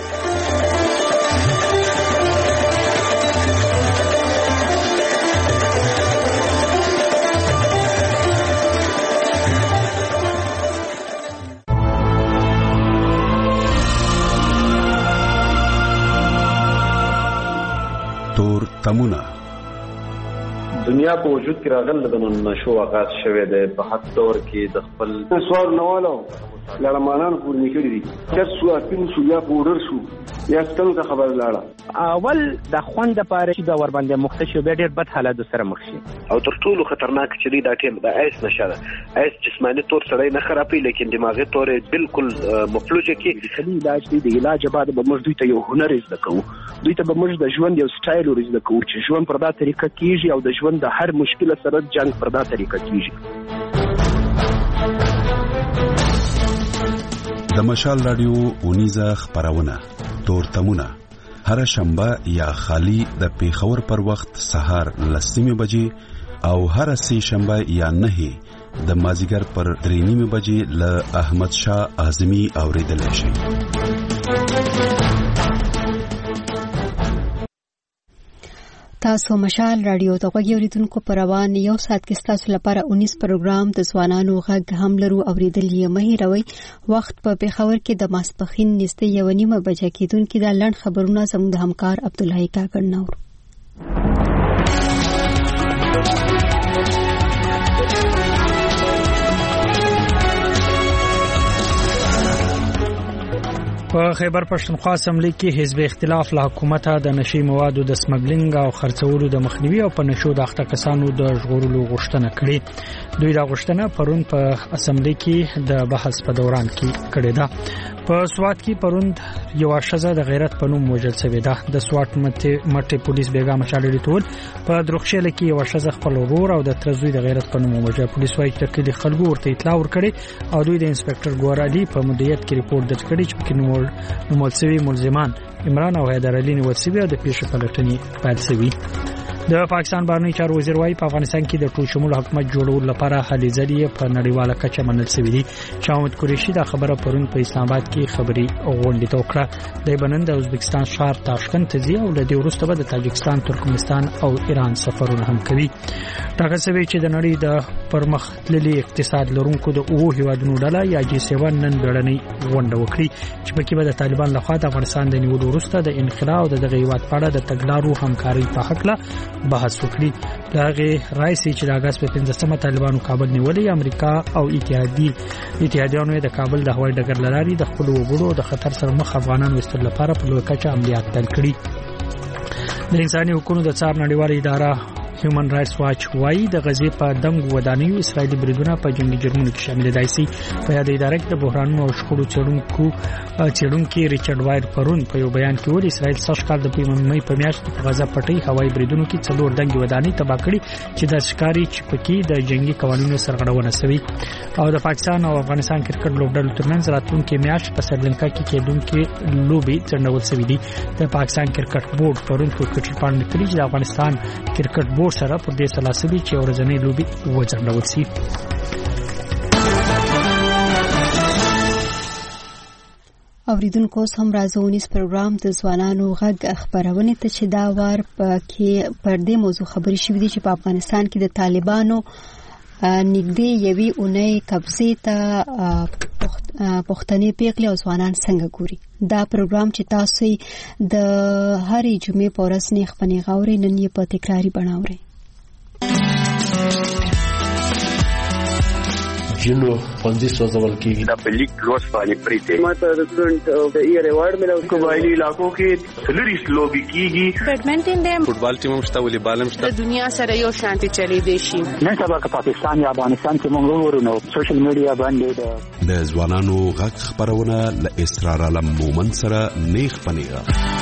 تور تمونه دنیا په وجود کې راغله د نشو آغاز شوه د په حد دور کې د خپل سوار نوالو لړمانان پور نکړي دي چې سو اپین سو یا پورر شو یا ستنو ته خبر لاړه اول د خوند لپاره چې د ور باندې مختشو به ډېر بد حالات سره مخ شي او تر ټولو خطرناک چې دی دا ټیم د ایس نشه ایس جسمانی تور سره نه خرابې لیکن دماغي تور بالکل مفلوجه کې کلی علاج دی د علاج بعد به موږ دوی ته یو هنر زده کوو دوی ته به موږ د ژوند یو سټایل ورزده کوو چې ژوند پر دا طریقه کیږي او د ژوند د هر مشکل سره جنگ پر دا طریقه کیږي. د مشال رادیو اونیزه خبرونه تور تمونه هر شنبه یا خالی د پیښور پر وخت سهار 10 بجې او هر سه شنبه یا 9 د مازیګر پر 3 بجې ل احمد شاه اعظمي اوریدل شي. تاسو مشال رادیو ته غوږی اوریدونکو پر روان یو ساعت کې تاسو لپاره 19 پروګرام د ځوانانو غږ هم لرو اوریدل یې مهیروي وخت په پیښور کې د ماسپخین نږدې 1:30 بجې کېدونکې د لړ خبرونه زموږ د همکار عبدالله کاکړ نور په خیبر پښتونخوا اسمبلی کې حزب اختلاف له حکومت د نشي موادو د سمګلینګ او خرڅولو د مخنیوي او په نشو د اخته کسانو د ژغورلو غوښتنه کړې دوی دا غوښتنه پرون په اسمبلی کې د بحث په دوران کې کړې ده په سوات کې پرون یو شزه د غیرت په نوم وژل شوې ده د سوات مټه پولیس بیګا مشالړي ټول په دروښله کې یو شزه خپل ورور او د ترزوی د غیرت په نوم وژل پولیس وايي چې کلی خلکو ورته اطلاع ورکړي او دوی د انسپکټر ګور علي په مدیریت کې ریپورت درج کړي چې نوموړي ملزمان عمران او حیدر علي نیولسوي او د پیښې پلټنې پیل شوې د پاکستان بهرنی چارو وزیر وايي په افغانستان کې د ټول شمول حکومت جوړولو لپاره هلې ځلې په نړیواله کچه منل شوې دي شاهد قریشي دا خبره پرون په اسلام آباد کې خبري غونډه توکړه د بنن د ازبکستان شهر تاشکند ته ځي او له دې وروسته به د تاجکستان ترکمنستان او ایران سفرونه هم کوي دا څه چې د نړۍ د پرمختللي اقتصاد لرونکو د اوه هیوادونو ډله یا G7 نن بیړنۍ غونډه وکړي چې پکې به د طالبان لخوا د افغانستان د نیولو وروسته د انقلاب او د هیواد په اړه د تګلارو همکاري په حق له بحث وکړي داغه رئیس چې د اگست په 15مه طالبانو کابل نیولې امریکا او اتحادیانو د کابل د هوایي ډګر لاري د خپل وګړو د خطر سره مخ افغانانو وستل لپاره په لوی کچه عملیات پیل کړي د انساني حقوقو د څار نړیواله اداره هیومن رائټس واچ وايي د غزې په دنګ ودانیو اسرایلی بریدونه په جنگي جرمونو کې شامل دي سي په یاد اداره کې د بحرانونو او شخړو چېرونکو ریچارډ وایر پرون په یو بیان کې ویلي اسرایل سږ کال د مې په میاشت په غزا پټي هوایي بریدونو کې څلور دنګي ودانۍ تباه کړې چې د ښکاری چې پکې د جنگي قوانینو سرغړونه شوی او د پاکستان او افغانستان کرکټ لوبډلو ترمنځ راتلونکي میاشت په سریلانکا کې کېدونکې لوبي څنډول شوې دي د پاکستان کرکټ بورډ پرون په کرکټ باندې کړی چې د افغانستان کرکټ بورډ سره په دې سلاسلي چې ورځنۍ لوبي وځنډول شي اوریدونکو هم راځونیس پروګرام د ځوانانو غږ خبرونه ته چې دا وار کې پر دې موضوع خبرې شوې دي چې په افغانستان کې د طالبانو نږدې یوې اونۍ قبضې ته پښتني پیغلې او ځوانان څنګه ګوري دا پروګرام چې تاسو د هرې جمعې په ورځ نه خپنې غاوري نن یې په تکراری بڼاوري جنو فندي سوزول کیږي دا په لیک لوس باندې پریته ماته د سټوډنټ یې ریوارډ ملو قبایلی علاقو کې سلریس لوبي کیږي بیډمنټن دې فوټبال ټیم مشته ولې بالم شته د دنیا سره یو شانتي چلی دی شي نن سبا که پاکستان یا افغانستان کې موږ ورونو سوشل میډیا باندې د ځوانانو غږ خبرونه ل اسرار علم مومن سره نیخ پنیغه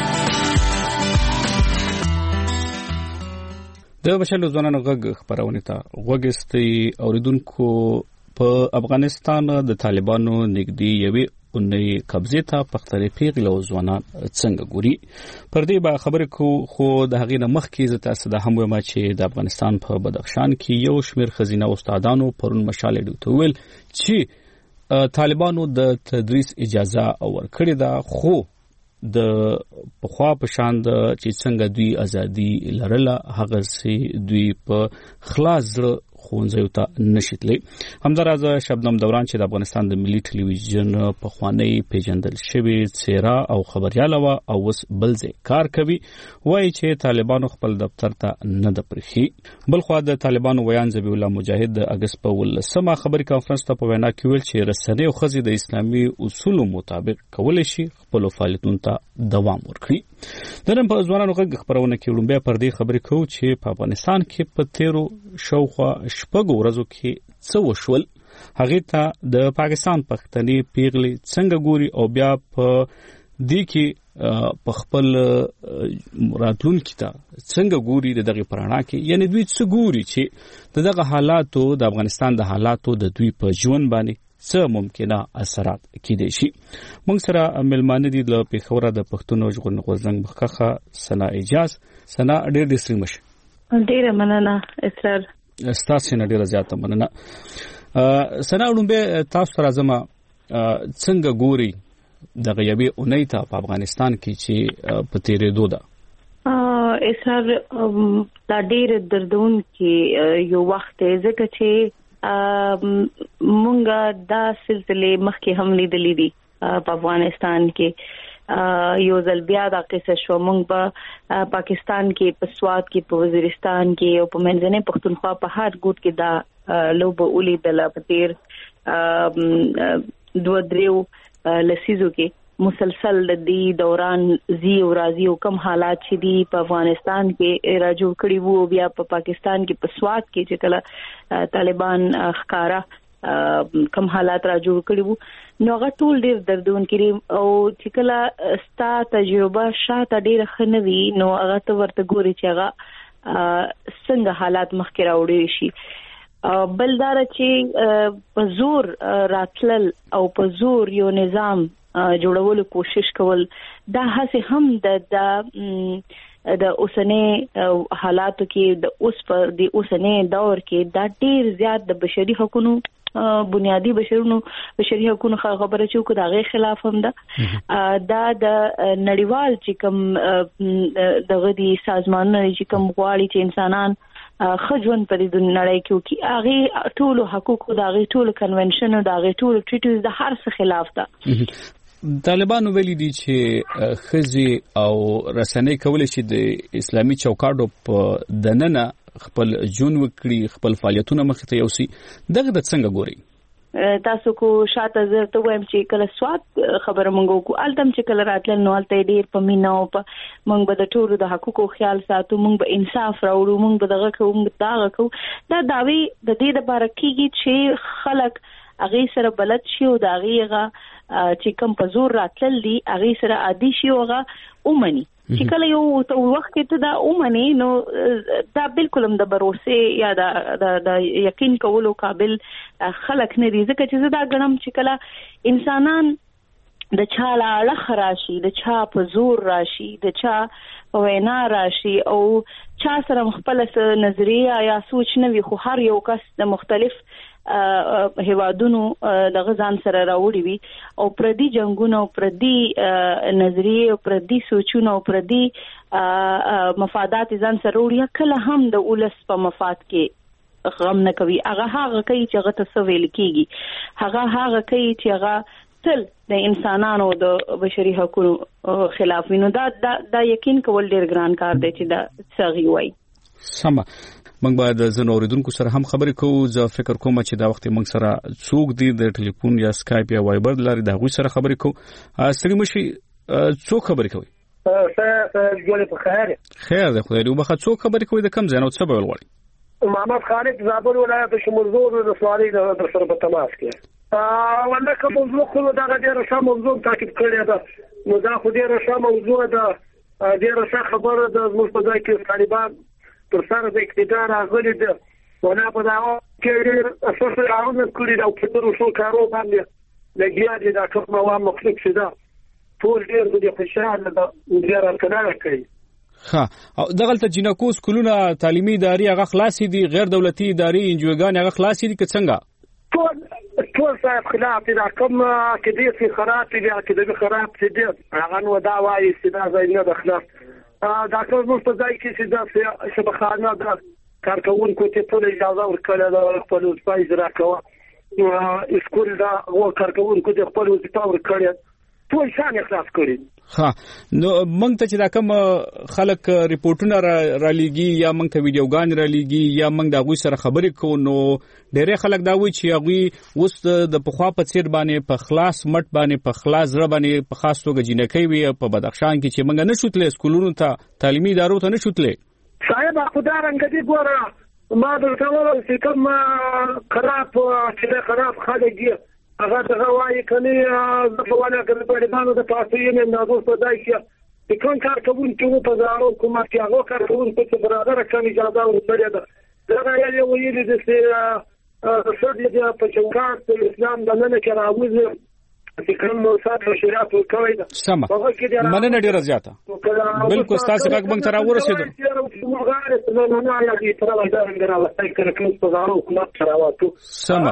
د بشلو ځوانانو غږ خبرونه ته وګستي اوریدونکو په افغانستان د طالبانو نږدې یوې اونۍ قبضې ته پښتني پیغلې او ځوانان څنګه ګوري پر دې به خبرې خو د هغې نه مخکې زه تاسو د هم وایم چې د افغانستان په بدخشان کې یو شمېر ښځینه استادانو پرون مشال ډیوته ویل چې طالبانو د تدریس اجازه ورکړې ده خو د پخوا په شان د چې څنګه دوی ازادي لرله هغه سي دوی په خلاص خونځیو ته نشیتلې همداراز شبنم دوران چې د افغانستان د ملي ټلویزیون په خوانی پیژندل شوی څیره او خبريال او اوس بلځه کار کوي وایي چې طالبانو خپل دفتر ته نه د پرخي بلخو د طالبانو ویان ذبیح الله مجاهد د اگست په ولسمه خبري کانفرنس ته په وینا کې ویل چې رسنۍ او خزي د اسلامي اصولو مطابق کول شي خپل فعالیتونو ته دوام ورکړي د نن په ځوانانو غږ خبرونه کې وړاندې پر دې خبرې کوو چې په افغانستان کې په تیرو شاوخوا شپږ ورځو کې څه وشول هغه ته د پاکستان پښتني پیغلې څنګه ګوري او بیا په دې کې په خپل راتلونکي ته څنګه ګوري دغه پرانا کې یعنی دوی څه ګوري چې دغه حالاتو د افغانستان د حالاتو د دوی په ژوند باندې څه ممکنه اثرات کېدای شي موږ سره ملمانه دي د پیښور د پښتون ژغورنې غورځنګ مخکخه سنا اجاز سنا ډېر ډیسټریم مشه ډېر مننه اسرار ستاسو نه ډېر زیاته مننه سنا وړاندې تاسو سره زما څنګه ګوري دغه یوې اونۍ ته په افغانستان کې چې په تیرې دوه اسر دا ډېر دردون کې یو وخت ځکه چې مونږه دا سلسله مخکې هم لیدلې دي په افغانستان کې یو ځل بیا دا قصه شو. مونږ په پاکستان کې په سوات کې په وزیرستان کې او په منځنۍ پښتونخوا په هر ګوټ کې دا لوب اولی د لپتیر 2-3 لسیزو کې مسلسل د دې دوران زی او راضی او کم حالات چې دي په افغانستان کې راجو کړي وو بیا په پاکستان کې په سوات کې چې کله طالبان ښکارا کم حالات راجو کړي وو نو هغه ټول ډېر دردون کړي او چې کله ستا تجربه شاته ډېر خنوي نو هغه ته ورته ګوري چې هغه څنګه حالات مخکې راوړي شي بلدار چې په زور راتلل او په زور یو نظام جوړولو کوشش کول دا هڅه هم د اوسنۍ حالاتو کې د اوس پر د اوسنۍ دور کې دا ډیر زیات د بشري حقوقو بنیادی بشري حقوقو خبره چې کو دغه خلاف هم ده دا د نړیوال چې کوم دغه دي سازمانونه چې کوم غواړي چې انسانان خجون پر د نړۍ کې هغه ټول حقوق د هغه ټول کنونشن او د هغه ټول ټریټیز د هر څه خلاف ده. طالبانو ویلي دي چې خزي او رسنۍ کولای شي د اسلامي چوکاټو په دننه خپل جون وکړي خپل فعالیتونه مخ ته یوسي دغه د څنګه ګوري تاسو کو شاته زه ته وایم چې کله سواد خبره مونږ کو التم چې کله راتل نو الته ډیر په مینا او په مونږ به د ټولو د حقوقو خیال ساتو مونږ به انصاف راوړو مونږ به دغه کوم داغه کو دا داوی د دې لپاره کیږي چې خلک اغه سره بلد شي او دا غیغه چې کوم په زور راتل دي اغه سره عادي شي اوغه اومني چې کله یو وخت کې دا اومني نو دا بالکل هم د باروسه یا د یقین کولو قابل خلک نه دي ځکه چې دا غنم چې کله انسانان د چا له خراشي د چا په زور راشي د چا په وینا راشي او چا سره خپل نظریه یا سوچ نه وي خو هر یو کس د مختلف هوادونو د غزان سره راوړي وي او پردي جنگونو پردي نظریه او پردي سوچونو او پردي مفادات ځان سره وړي کله هم د اولس په مفاد کې غم نه کوي هغه کوي چې هغه تسویل کیږي هغه کوي چې هغه تل د انسانانو د بشري حقوقو خلاف وینو دا یقین کول ډیر ګران کار دی چې دا صحیح وای. سم موږ باید زنه اوریدونکو سره هم خبرې کوو. زه فکر کوم چې دا وخت موږ سره څوک دی د ټلیفون یا اسکایپ یا وایبر لاري دا غوي سره خبرې کوو. سړي مشي څوک خبرې کوي؟ جوړه په خیر ده خدای دې وبخښه. څوک خبرې کوي د کم ځای نو څه به ولغړي؟ محمد خالد زابل ولایت شمولزور د سوالي د سره په تماس کې ولله کوم موضوع خو دا ډیره ښه موضوع تعقیب کړی ده نو دا خو ډیره ښه موضوع ده ډیره ښه خبره ده زموږ په ځای کې طالبان تر سره د اقتدار غلي ده ولا په دا کې اساس راوند کړی دا په تر څو کارو باندې لګیا دي دا کوم مواد مخلوق شته ټول ډیر د خوشاله ده ډیر کناره کوي. ها او دغلت جنکو سکولونه تعلیمي ادارې هغه خلاصې دي غیر دولتي ادارې انجوګان هغه خلاصې دي که څنګه ټول صاحب خلاف دي کوم کې دي چې خراب دي کې دي خراب دي هغه نو دا وايي چې دا ځای نه د خلاف دا ټول موږ په ځای کې چې دا شبخانه دا کارکونکو ته ټول اجازه ورکړه دا خپل سپایز راکوه اسکول دا او کارکونکو ته خپل وظیفه ورکړه ټول شان اخلاص کړی. ها نو موږ ته چې دا کوم خلک ریپورتونه را لېږي یا موږ ته ویډیوګان را لېږي یا موږ دا غوي سره خبرې کوو نو ډېر خلک دا وایي چې هغه اوس د پخوا په څیر باندې په خلاص مټ باندې په خلاص زړه باندې په خاص توګه جنکۍ وي په بدخشان کې چې موږ نه شوتلې سکولونو ته تعلیمي ادارو ته نه شوتلې صاحب خدای رنګ دې ګوره ما درته وویل چې کوم خراب خلک دي هغه دغه وايي کني د فوانا کې په باندې د پاتې نه نازو په دای کې کوم کار کوم چې په زارو کومه کې هغه کار کوم چې برابر کړي اجازه ورکړي ده دا یې ویلي چې سعودي په چوکاټ اسلام د نن کې راوځي چې کوم موثق شریعت ورکوي ده سم مننه ډیره زیاته بالکل تاسو هغه موږ تر ورسېدو سم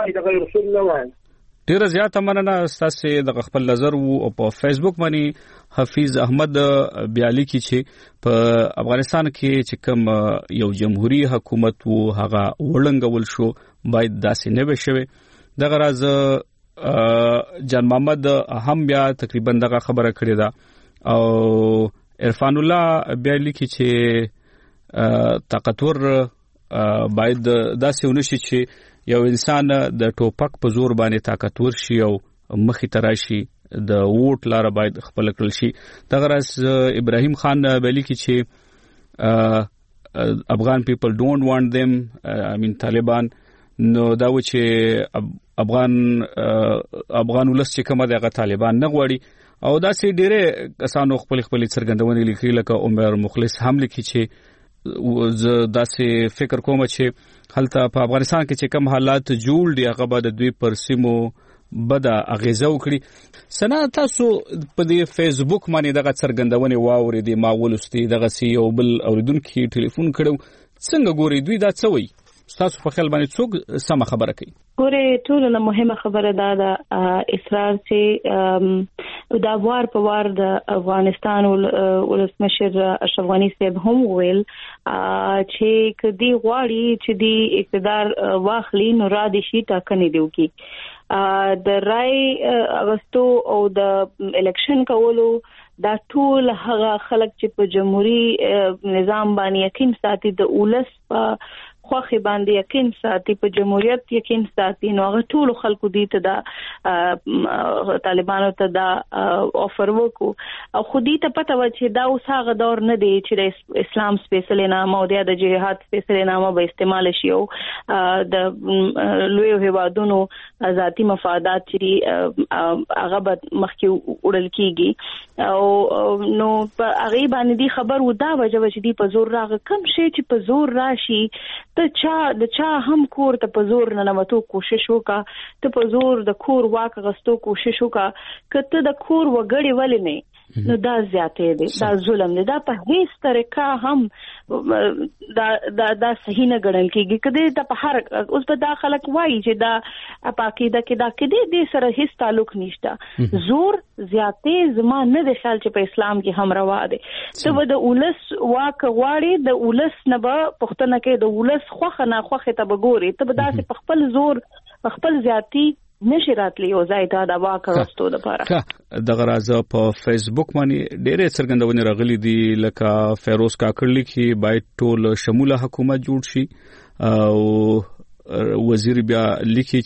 ډیره زیاته مننه تاسو د خپل نظر او په فیسبوک باندې حفیظ احمد بیالی کی چې په افغانستان کې چې کوم یو جمهوریت حکومت وو هغه وړنګول شو باید داسې نه وشي. دغه راز جان محمد هم بیا تقریبا دغه خبره کړې ده او عرفان الله بیالی کی چې طاقتور باید داسې ونشي چې یو انسان د ټوپک په زور باندې طاقتور شي او مخې ته راشي د ووټ لاره باید خپل کړل شي. دغه راز ابراهیم خان بیلی کی چې افغان پیپل ډونټ وانټ them طالبان نو دا و چې افغان ولس چې کومه دغه طالبان نه غواړي او دا سي ډېرې کسانو خپل څرګندونې لیکلي لکه عمر مخلص هم لیکي چې زه داسې فکر کوم چې هلته په افغانستان کې چې کوم حالات جوړ دي هغه به د دوی پر سیمو بده اغیزه وکړي. سنا تاسو په دې فیسبوک باندې دغه څرګندونې واورېدې ما ولستې دغه سی یو بل اوریدونکو ټلیفون کړو څنګه ګوري دوی دا څه وایي تاسو په خیال باندې څوک سم خبره کوي؟ ګوره ټول نه مهمه خبره ده اصرار چې دا وار په وار د افغانستان ولسمشر اشرف غنی صاحب هم ویل چې کدي غواړي چې دی اقتدار واخلي نو را دي شي ټاکنې دیو کی د رای اغستو او د الیکشن کولو دا ټول هغه خلک چې په جمهوریت نظام باندې یقین ساتي د اولس په خوخي باندې یقین ساتي په جمهوریت یقین ساتي نو هغه ټول خلکو دي ته دا طالبانو ته دا افر وکړو او خودي ته پته و چې دا اوس هغه دور نه دی چې اسلام سپیشل نامه او د جهاد سپیشل نامه به استعمال شي او د لوی هوادونو ذاتی مفادات چې هغه به مخکې وړل کیږي او نو په هغه باندې دی خبر ودا وجه چې دی په زور راغ کم شي چې په زور راشي د چا هم کور ته په زور نه نمتو کوشش وکا ته په زور د کور واک غستو کوشش وکا کته د کور وګړي ولې نه نو دا زیاتې دي دا ظلم دی دا په هیڅ طریقه هم دا صحیح نه ګڼل کیږي کله دا په هر اوس په داخله کوي چې دا پاکیده کې دا کې د سره هیڅ تعلق نشته زور زیاتې زما نه د خیال چې په اسلام کې هم روا دي ته د اولس واک غواړي د اولس نه به پښتنه کې د اولس خوخه نه خوخه ته بګوري ته به داسې په خپل زور په خپل ذاتی نشي راتلی او زایدا د واکرستو لپاره. دغه راز په فیسبوک باندې ډېرې څرګندونې راغلي دي لکه فیروز کاکړ لیکي باید ټول شموله حکومت جوړ شي او وزیر بیا لیکي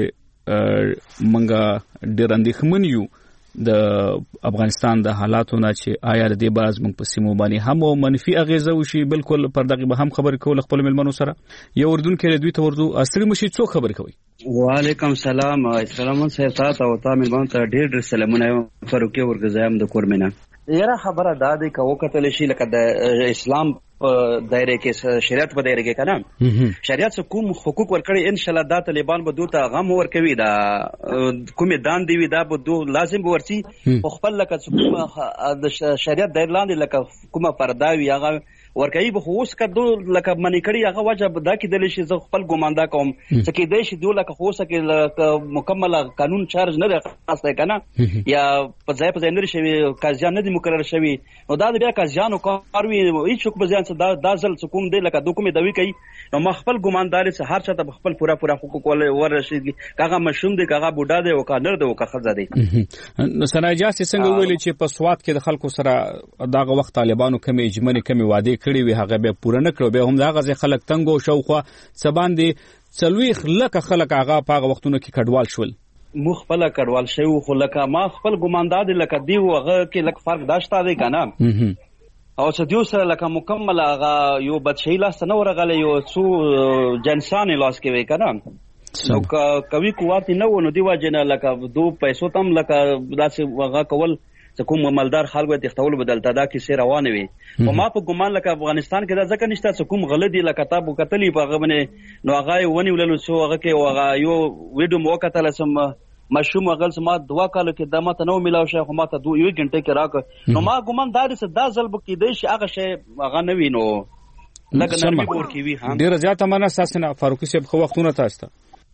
چې منګه ډېر اندېښمن یو د افغانستان د حالاتو نه چې آیا د دې باز موږ په سیمو باندې هم منفي اغیزه وشي بالکل پر دغه به هم خبرې کول خپل ملمنو سره یو اردن کې دوی ته ورته اصلي مشي څو خبرې کوي. وعلیکم السلام اسلام صاحب تاسو او تاسو ملمنو ته ډېر سلامونه فاروقي ورګزایم د کورمنه یاره خبره دا دی که وکتل شي لکه د اسلام دایره کې شریعت په دایره کې کنه شریعت کوم حقوق ورکړي ان شاء الله دا طالبان به دوی ته غم ورکوي دا کوم دان دی دا به دوی لازم ورسي خپل لکه کوم د شریعت دایره لاندې لکه کومه پرداوي هغه ورکوي به اوس کدو لکه منی کړي هغه وجه دا کې دلی شي زه خپل ګوماندا کوم چې کې دی شي دوی لکه خوسه کې مکمل قانون چارج نه خاص دی کنه یا په ځای نه شي قاضیان نه دي مقرر شوی نو دا بیا قاضیانو کار وی هیڅ څوک به ځان دا ځل کوم دی لکه دوی کومه دوی کوي نو ما خپل ګوماندار چې هر چاته خپل پورا حقوق ورشي کاغه مشوم دی کاغه بوډا دی او کانر دی او خزه دی. نو سناجاسي څنګه ویل چې په سواد کې د خلکو سره داغه وخت طالبانو کمی اجمنی کمی وعده کړی وی هغه به پوره نه کړو به هم دا غزه خلک تنګو شوخه سبان دي څلويخ لکه خلک هغه په وختونو کې کډوال شول مخ خپل کډوال شو خو لکه ما خپل ګوماندار لکه دی وغه کې لکه فرق داشته دی کنه او څه دیو سره لکه مکمل هغه یو بدشي لاس نه ورغله یو څو جنسان لاس کې وی کنه نو کوي قوت نه ونه دی واجنه لکه دو پیسو تم لکه داسې وغه کول کوم مالدار خلکو ته تختول بدلته دا کې سیر روان وي او ما په ګمان لکه افغانستان کې دا ځکه نشته کوم غلطي لکه تاسو کتلی په غوونه نو هغه ونی ولل سو هغه کې هغه یو ویډیو مو کتل سم مشوم غل سم دوا کالو کې د ماته نو ملاو شي خو ماته 2 غنټه کې راک نو ما ګمان دا ځل بکې دی شي هغه شی هغه نه وینو لکه نرمي ور کې وی هم ډیر زیاته منه اساسنه فاروقي صاحب خو وختونه تاسو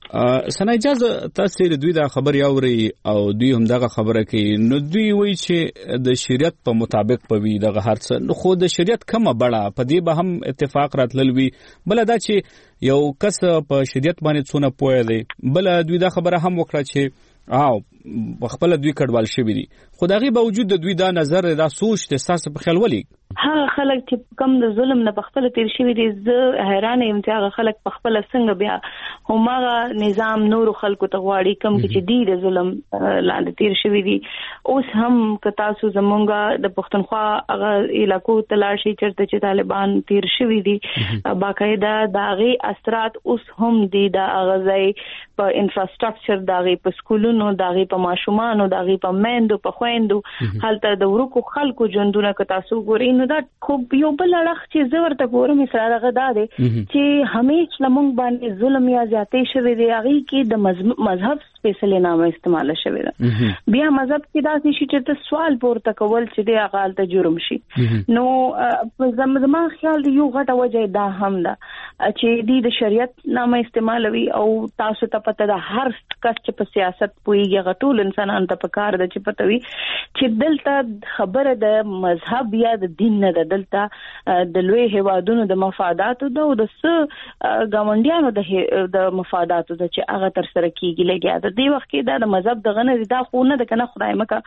سنا اجازه تاسو د دوی د خبري اوري او دوی هم دغه خبره کوي نو دوی وایي چې د شریعت په مطابق پوي دغه هرڅ نو خو د شریعت کومه بڑا په دې به هم اتفاق راتلوي بل دا چې یو کس په شریعت باندې څونه پوهه دی بل دوی دا خبره هم وکړه چې خپل دوی کډوال شوی دي خدایي باوجود د دوی دا نظر دا سوچ د ساس په خیال ولي هغه خلک چې کم د ظلم نه بخپل تیر شوی دي زه حیران یم چې هغه خلک بخپل څنګه بیا همغه نظام نور خلکو ته غواړي کم چې دی د ظلم لاندې تیر شوی دي اوس هم کتا سو زمونږه د پښتونخوا هغه علاقو تلار شي چرته چې طالبان تیر شوی دي باقاعده داغي اثرات اوس هم دي د اغزای په انفراستراکچر داغي په سکولونو داغي په ماشومانو داغي په مندو په خويندو حالت د ورکو خلکو ژوندونه کتا سو ګوري نو دا خو یو بل اړخ چې زه ورته ګورم اسرار غدا دی چې همیش لمونږ باندې ظلم یا زیاتې شوی دی هغه کې د مذهب سپیشلی نامه استعمال شوی دی بیا مذهب کې دا شي چې د سوال پورته کول چې د اقال ته جرم شي نو زما خیال دی یو غټه وجه دا هم ده چې د شریعت نامه استعمالوي او تاسو ته پته ده هر کس چې په سیاست پويږي غټول انسانان ته پکار ده چې پته وي چې دلته خبره د مذهب یا د دین نه دلته د لوی هوادونو د مفاداتو د ګاونډیانو د مفاداتو د چې هغه تر سره کیږي لګیا د دې وخت کې د مذهب د غنه دا خو نه د کنه خدای مکه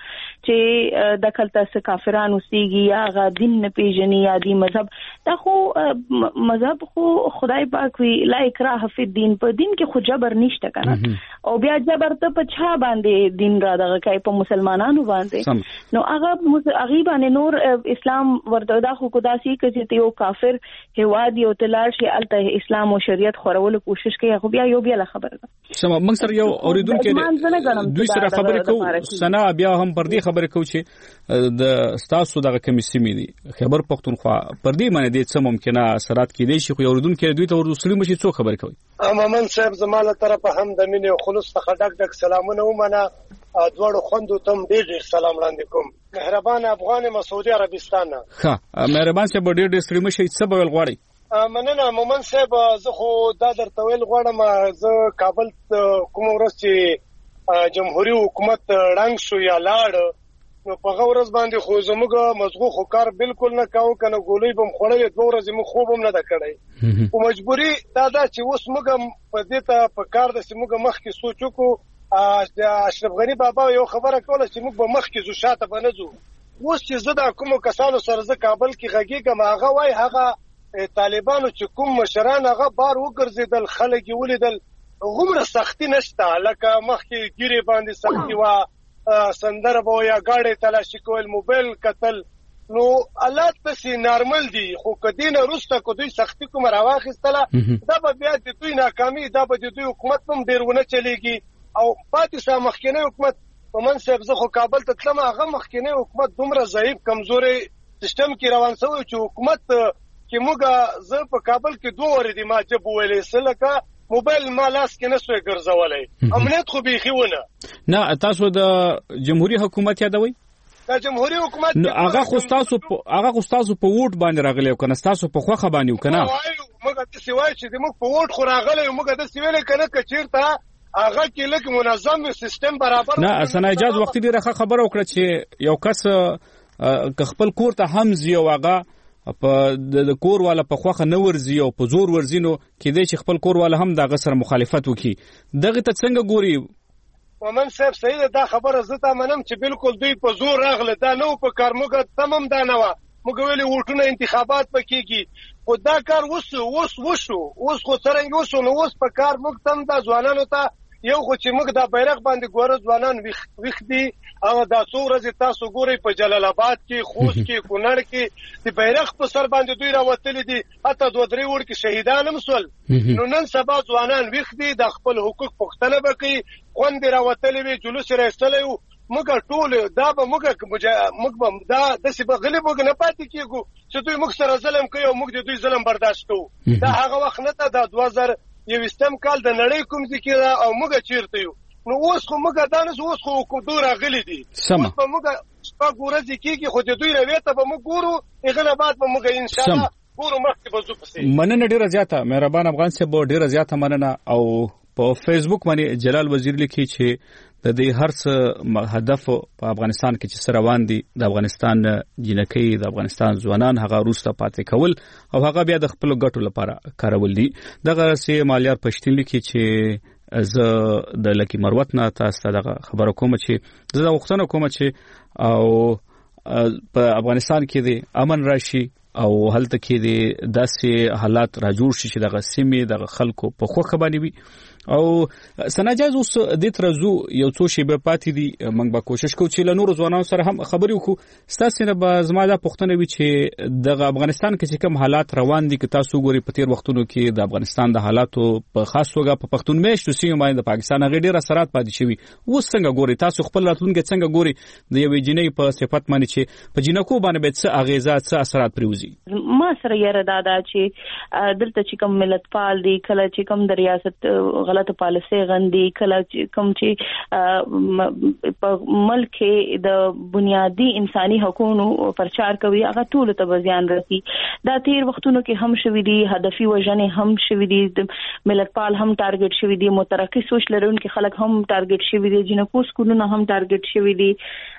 چې د کلته کافرانو سیږي یا هغه دین نه پیژني یا دی مذهب دا خو مذهب خو خدای پاک وی لا اکراه فی الدین په دین کې خو جبر نشته کنه او بیا جبر ته په چا باندې دین را دغه کوي په مسلمانانو باندې نو هغه باندې نور اسلام ورته دا خو قداسي چې ته یو کافر هوادي او تلار شي الته اسلام او شریعت خورولو کوشش کوي خو بیا یو بیا خبره ده سم موږ سره یو اوریدونکو دوی سره خبرې کوو سنا بیا هم پر دې خبرې کوو چې د ستاسو دغه کمیسیمې دي خبر پښتونخوا پر دې باندې د څه ممکنه اثرات کېدای شي خو اوریدونکو دوی ته ورسولي مشي څو خبرې کوي امامن صاحب زماله طرفه هم د مینې او خلوص څخه ډک سلامونه ومنه دوړو خوندو تم ډېر سلام وړاندې کوم مهربان افغان مسعودي عربستان ښه مهربان صاحب ډېر ستړي مشي څه بول غواړي مننه مومن صاحب زه خو دا درته ویل غواړم زه کابل کوم ورځ چې جمهوریت حکومت رنګ شو یا لاړ نو په غورز باندې خو زموږ مزغو خو کار بالکل نه کاو کنه ګولې بم خړلې دوه ورځې مو خوب هم نه دا کړی او مجبوری دا چې اوس موږ په دې ته په کار د سیمه مخ کې سوچو کو اشرف غنی بابا یو خبره کوله چې موږ به مخ کې زو شاته بنځو اوس چې زه د کوم کسانو سره ز کابل کې غږیږم هغه وای هغه طالبانو چې کوم مشران هغه بار وګرځیدل خلک ولیدل غومره سختی نشته لکه مخ کې ګيري باندې سختی وا سندره بو یا گاډي تلاشي کول موبایل قتل نو حالات تاسو نارمل دي خو کدینه روسته کو دوی سختی کوم راواخستله دا به بیا د دوی ناکامي دا به د دوی حکومت هم ډیرونه چلیږي او پاتې سم مخکنی حکومت په منصب زه خو کابل ته تلم هغه مخکنی حکومت دومره ضعیف کمزوري سیستم کې روان شوی چې حکومت کې موږ زه په کابل کې 2 ورځې ما جب ویلې سلکه موبایل مالاس کې نسوي ګرځولای امنیت خو بيخيونه نه تاسو د جمهوریت حکومت یادوي د جمهوریت حکومت هغه خو تاسو په ووټ باندې راغلی کنه تاسو په خوخه باندې کنه موږ د سیوای چې موږ په ووټ خو راغلی موږ د سیویل کنه کچیرته هغه کې لکه منظم سیستم برابر نه اسنه اجازه وخت دی راخه خبره وکړه چې یو کس خپل کور ته هم زی او هغه په د کور والا په خوخه نه ورزي او په زور ورزینو کې د خپل کور والا هم د غسر مخالفت وکي دغه ته څنګه ګوري ومن صاحب صحیح دا خبره زه منم چې بالکل دوی په زور راغله دا نو په کار موږ تمام دا نه و موږ ویلي وټونه انتخابات پکېږي خو دا کار وشو اوس خو څنګه وشو نو اوس په کار موږ تم دا ځوانانو ته یو خو چې موږ دا بیرغ باندې ګوره ځوانان ویخ دي او دا څو ورځې تاسو ګورئ په جلال آباد کې خوست کې کونړ کې د بیرغ په سر باندې دوی راوتلي دي حتی 2-3 وړ کې شهیدان هم سول نو نن سبا ځوانان ویخ دي د خپل حقوق پوښتنه وکړي خوند راوتلي وي جلوس راستلې موږ ټول دا به موږ دا د سی بغلی موږ نه پاتې کیږو چې دوی موږ سره ظلم کوي او موږ د دوی ظلم برداشت کوو دا هغه وخت نه د 2021 کال د نړۍ کوم ذکر او موږ چیرته یو نو اوس خو موږ دانس اوس خو دور غلي دي اوس په موږ شپږ ورځې کېږي خو د دوی رويته به موږ ګورو هغه بعد به موږ ان شاء الله ګورو مخکې به زو پسې مننه ډیره زیاته مهربان افغان صاحب ډیره زیاته مننه او په فیسبوک باندې جلال وزیر لیکي چې د دې هر څه هدف په افغانستان کې چې روان دي د افغانستان جنکۍ د افغانستان ځوانان هغه روسته پاتې کول او هغه بیا د خپل ګټو لپاره کارول دي. دغه سي مالیار پښتون لیکي چې زه د لکی مروت نه تاسو ته دغه خبره کوم چې زه وختونه کوم چې او په افغانستان کې د امن راشي او هلته کې د داسې حالات را جوړ شي چې دغه سیمې د خلکو په خوخه باندې وي. او سناجاز اوس د ترزو یو څو شی به پاتې دي موږ به کوشش کوو چې له نورو ځوانانو سره هم خبرې وکړو. ستاسو نه به زما دا پوښتنه وي چې د افغانستان کې کوم حالات روان دي که تاسو ګوري په تیر وختونو کې د افغانستان د حالاتو په خاص توګه په پښتون میشتو سیمه باندې د پاکستان هغه ډیر اثرات پاتې شوي. اوس څنګه ګوري تاسو خپل راتلونکي څنګه ګوري د یوې جنۍ په صفت باندې چې په جنکو باندې به څه اغیزه څه اثرات پریوزي؟ ما سره یې رادا چې دلته چې کوم ملت پال دي کله چې کوم د ریاست غلطه پالیسي غندي کله چې کوم چې په ملک کې د بنیادی انساني حقوقو پرچار کوي هغه ټول ته زیان رسي. دا تیر وختونو کې هم شوې دي هدفي وژنې هم شوې دي ملت پال هم ټارګټ شوې دي مترقي سوچ لرونکي خلک هم ټارګټ شوې دي جنکو سکولونه هم ټارګټ شوې دي.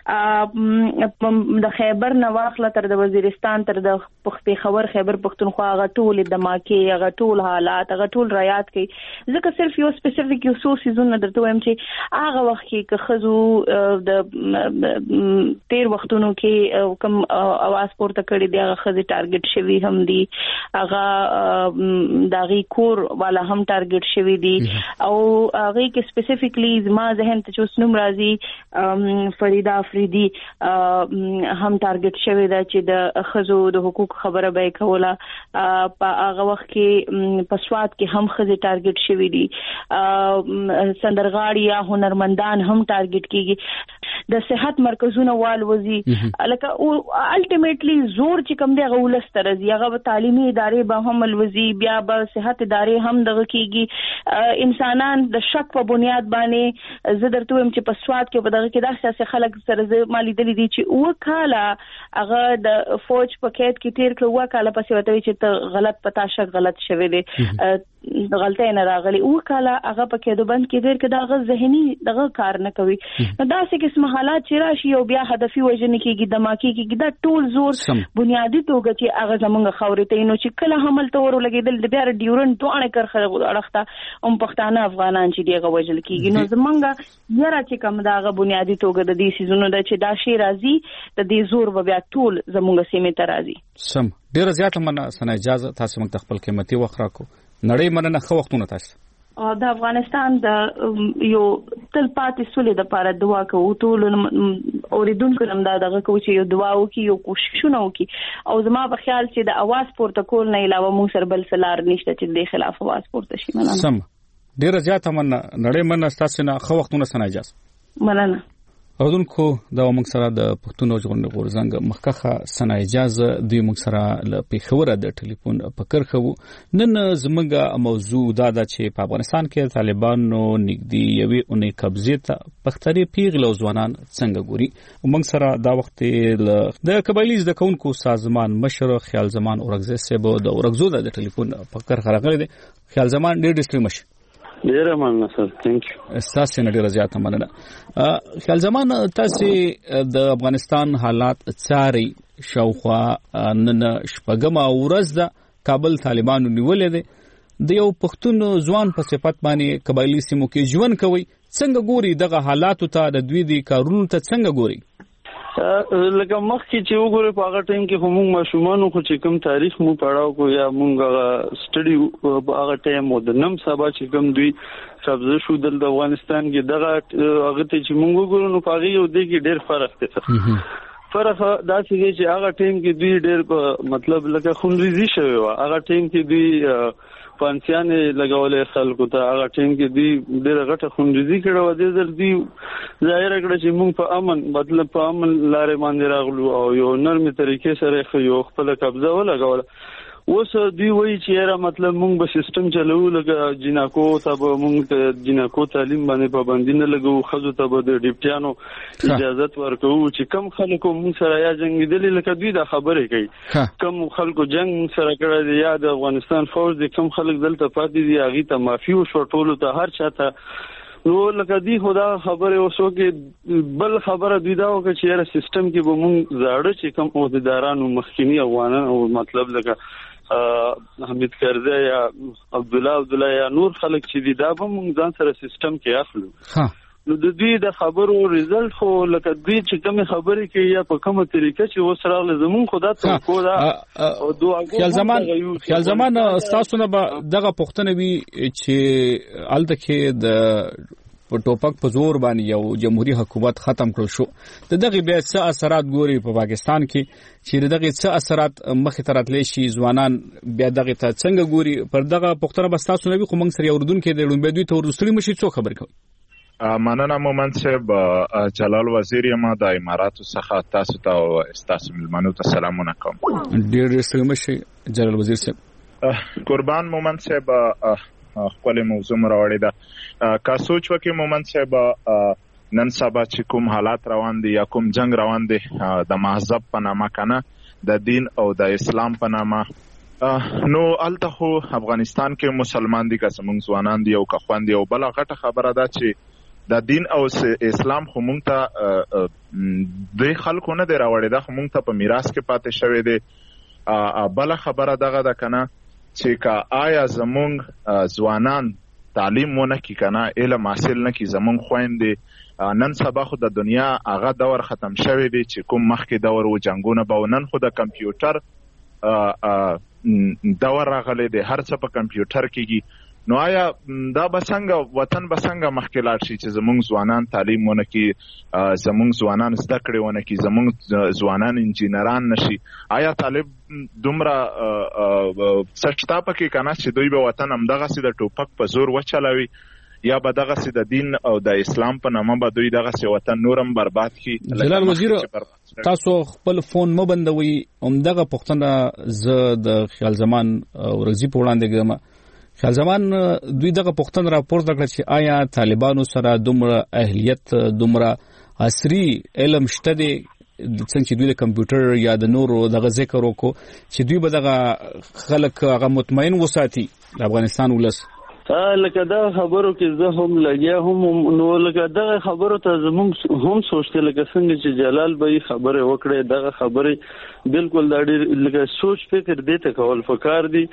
د خیبر نه واخله تر د وزیرستان تر د پېښور خیبر پښتونخوا هغه ټول د ماکي هغه ټول حالات هغه ټول رایات کوي. ځکه صرف یو سپیسیفیک یو څو سیزونه درته وایم چې هغه وخت کې که خزو د تیر وختونو کې کوم اواز پورته کړی دی هغه خزي ټارګټ شوی هم دي هغه داغي کور والا هم ټارګټ شوی دي او هغه کې سپیسیفیکلی زما ذهن ته چې نوم راځي فریدا افریدی هم ټارګټ شوی دا چې د خزو د حقوق خبره به کوله په هغه وخت کې په سواد کې هم خزي ټارګټ شوی دي سندرغاړي یا هنرمندان هم ټارګټ کیږي. د صحت مرکزونه والوزي لکه الټیمیټلی زور چې کوم دی غولس ترځي هغه تعلیمي ادارې به هم الوزي بیا به صحت ادارې هم دغه کیږي. انسانان د شک په بنیاد باندې زه درته وایم چې په سواد کې په دغه کې داسې خلک سره مالي دلی دي چې وکاله هغه د فوج په قید کې تیر کړو وکاله پسې وته چې ته غلط پتا شک غلط شوی دی غلطه نه راغلی وکاله هغه په کې دوبند کې دیر کې دغه ذهني دغه کار نه کوي. دا څه قسم حالات چې راشي او بیا هدفي وژنې کېږي دماکي کېږي دا ټول زور بنیادی توګه چې هغه زمونږ خاورې ته نو چې کله حمل تور لګیدل د بیا ډیورن دوه کرخه اړخته پښتانه افغانان چې دیغه وژل کېږي نو زمونږ یاره چې کوم داغه بنیادی توګه د دې سيزونو د چې دا شی راځي د دې زور بیا ټول زمونږ سیمه ته راځي. سم ډیر زیات مننه سنا اجازه تاسو موږ خپل قیمتي وخت راکو نړۍ مننه خو وختونه تاسو د افغانستان د یو تل پاتې سولې د لپاره دعا کوو ټول اوریدونکو هم دا دغه کوي چې یو دعا وکړي یو کوششونه وکړي او زما په خیال چې د اواز پورته کول نه علاوه مو سر بل سلار نشته چې د خلاف اواز پورته شي. مننه. سم ډیر زیات مننه نړۍ مننه تاسو نه خو وختونه سنا اجازه مننه. اودونکو دا موږ سره د پښتون ژغورنې غورځنګ مخکخه سنا اجازه دوی موږ سره ل پیښور د ټلیفون په کرخو نن زموږه موضوع دا ده چې په افغانستان کې طالبانو نږدې یوې اونۍ قبضې ته پختري پیغلو ځوانان څنګه ګوري. موږ سره دا وخت د قبایلی د کونکو سازمان مشر خیال زمان اورګزه سبو د اورګزو د ټلیفون په کرخه راغلی دی. خیال زمان ډېر ډېر مشر ډیره مننه سر ثانک یو. تاسو نه ډیره زیاته مننه. خیال زمان تاسو د افغانستان حالات څاري شاوخوا نن شپږم ورځ د کابل طالبانو نیولې ده د یو پښتون ځوان په صفت باندې قبایلی سیمو کې ژوند کوي څنګه ګوري دغه حالاتو ته د دوی د کارونو ته څنګه ګوري؟ لکه مخکې چې وګورئ په هغه ټایم کې موږ ماشومان خو چې کوم تاریخ مو پڑھاو کو یا موږ سټډي په هغه ټایم مو د نم سبا چې کوم دوی قبضه شو د افغانستان کې دغه هغه ته چې موږ وګورو نو په یو دی کې ډېر فرق دی. فرق دا چې هغه ټایم کې دوی ډېر مطلب لکه خونریزي شوی و هغه ټایم کې دوی پانسیان لګولې خلکو ته هغه ټیم کې دی ډېر غټه خونریزي کړو د دې دی ظاهر کړ چې موږ په امن مطلب په امن لارې باندې راغلو او یو نرمه طریقې سره یو خپل قبضه ولګول. اوس دوی وایي چې را مطلب مونږ به سیستم چلو لکه جنکو ته به مونږ ته جنکو تعلیم باندې پابندي نه لګو، خزو ته به د ډیپټیانو اجازه ورکوو چې کم خلکو مونږ سره یا جنگیدلي لکه دوی دا خبرې کوي کم خلکو جنگ سره کړی دی یا د افغانستان فوج دی کم خلک دلته پاتې دي هغې ته معافي وشوه ټولو ته هر چا ته. نو لکه دوی خو دا خبرې اوس وکړي. بل خبره دوی دا وکړه چې یاره سیستم کې به مونږ زاړه چې کم عهدیدارانو مخکیني افغانان او مطلب لکه حمید کرزی یا عبدالله یا نور خلک چې دي دا به مونږ ځان سره سیستم کې اخلو. نو د دوی د خبرو ریزلټ خو لکه دوی چې کومه خبرې کوي یا په کومه طریقه چې اوس راغله زمونږ خو دا توقع ده او دعا خیال زمان تاسو نه دغه پوښتنه وي چې الته کې د په ټوپک په زور باندې یو جمهوریت حکومت ختم کړل شو، دغه بیا څه اثرات ګوري په پاکستان کې چې دغه څه اثرات مخې ته راتلی شي، ځوانان بیا دغه ته څنګه ګوري؟ پر دغه پوښتنه بس تاسو نه وي خو موږ سره اردوونکو د لومبي دوی ته ورسولي مشي څو خبر کوي. مننه مومند صاحب، جلال وزیر یم د اماراتو څخه، تاسو ته او تاسو ملمنو ته سلامونه کوم. ډېر ستړي مشي جلال وزیر صاحب. قربان مومند صاحب، خپل موضوع راوړی ده که سوچ وکړي مومند صاحب نن سبا چې کوم حالات روان دي یا کوم جنگ روان دي د مذهب په نامه کنه د دین او د اسلام په نامه، نو الته خو افغانستان کې مسلمان دي که زموږ ځوانان دي او که خویندې، او بله غټه خبره ده چې د دین او اسلام خو مونږ ته د خلکو نه دی راوړی، دا خو مونږ ته په میراث کې پاتې شوی دی. بله خبره دغه ده کنه چې که آیا زمونږ ځوانان تعلیم ونه کړي کنه علم حاصل نه کړي، زمونږ خویندې نن سبا خو د دنیا هغه دور ختم شوی دی چې کوم مخکې دور و جنګونه به، نن خو د کمپیوټر دور راغلی دی، هر څه په کمپیوټر کېږي. نو آیا دا به څنګه وطن به څنګه مخکې لاړ شي چې زمونږ ځوانان تعلیم ونه کړي، زمونږ ځوانان زده کړې ونه کړي، زمونږ ځوانان انجینران نشي؟ آیا طالب دومره څه شته پکې که نه چې دوی به وطن همدغسې د ټوپک په زور وچلوي یا به دغسې د دین او د اسلام په نامه به دوی دغسې وطن نورم برباد کړي؟ جلال وزیر تاسو خپل فون مه بندوئ. همدغه پوښتنه زه د خیال زمان ورغزي په وړاندې ږدم. خیال زمان دوی دغه پوښتنه راپورته کړه چې آیا طالبانو سره دومره اهلیت دومره عصري علم شته دی څنګه چې دوی د کمپیوټر یا د نورو دغه ذکر وکړو چې دوی به دغه خلک هغه مطمئن وساتي د افغانستان ولس؟ لکه دا خبرو کې زه هم لګیا هم، نو لکه دغه خبرو ته زموږ هم سوچته لکه څنګه چې جلال به خبرې وکړي، دغه خبرې بالکل دا ډېر لکه سوچ فکر دې ته کول پکار دي.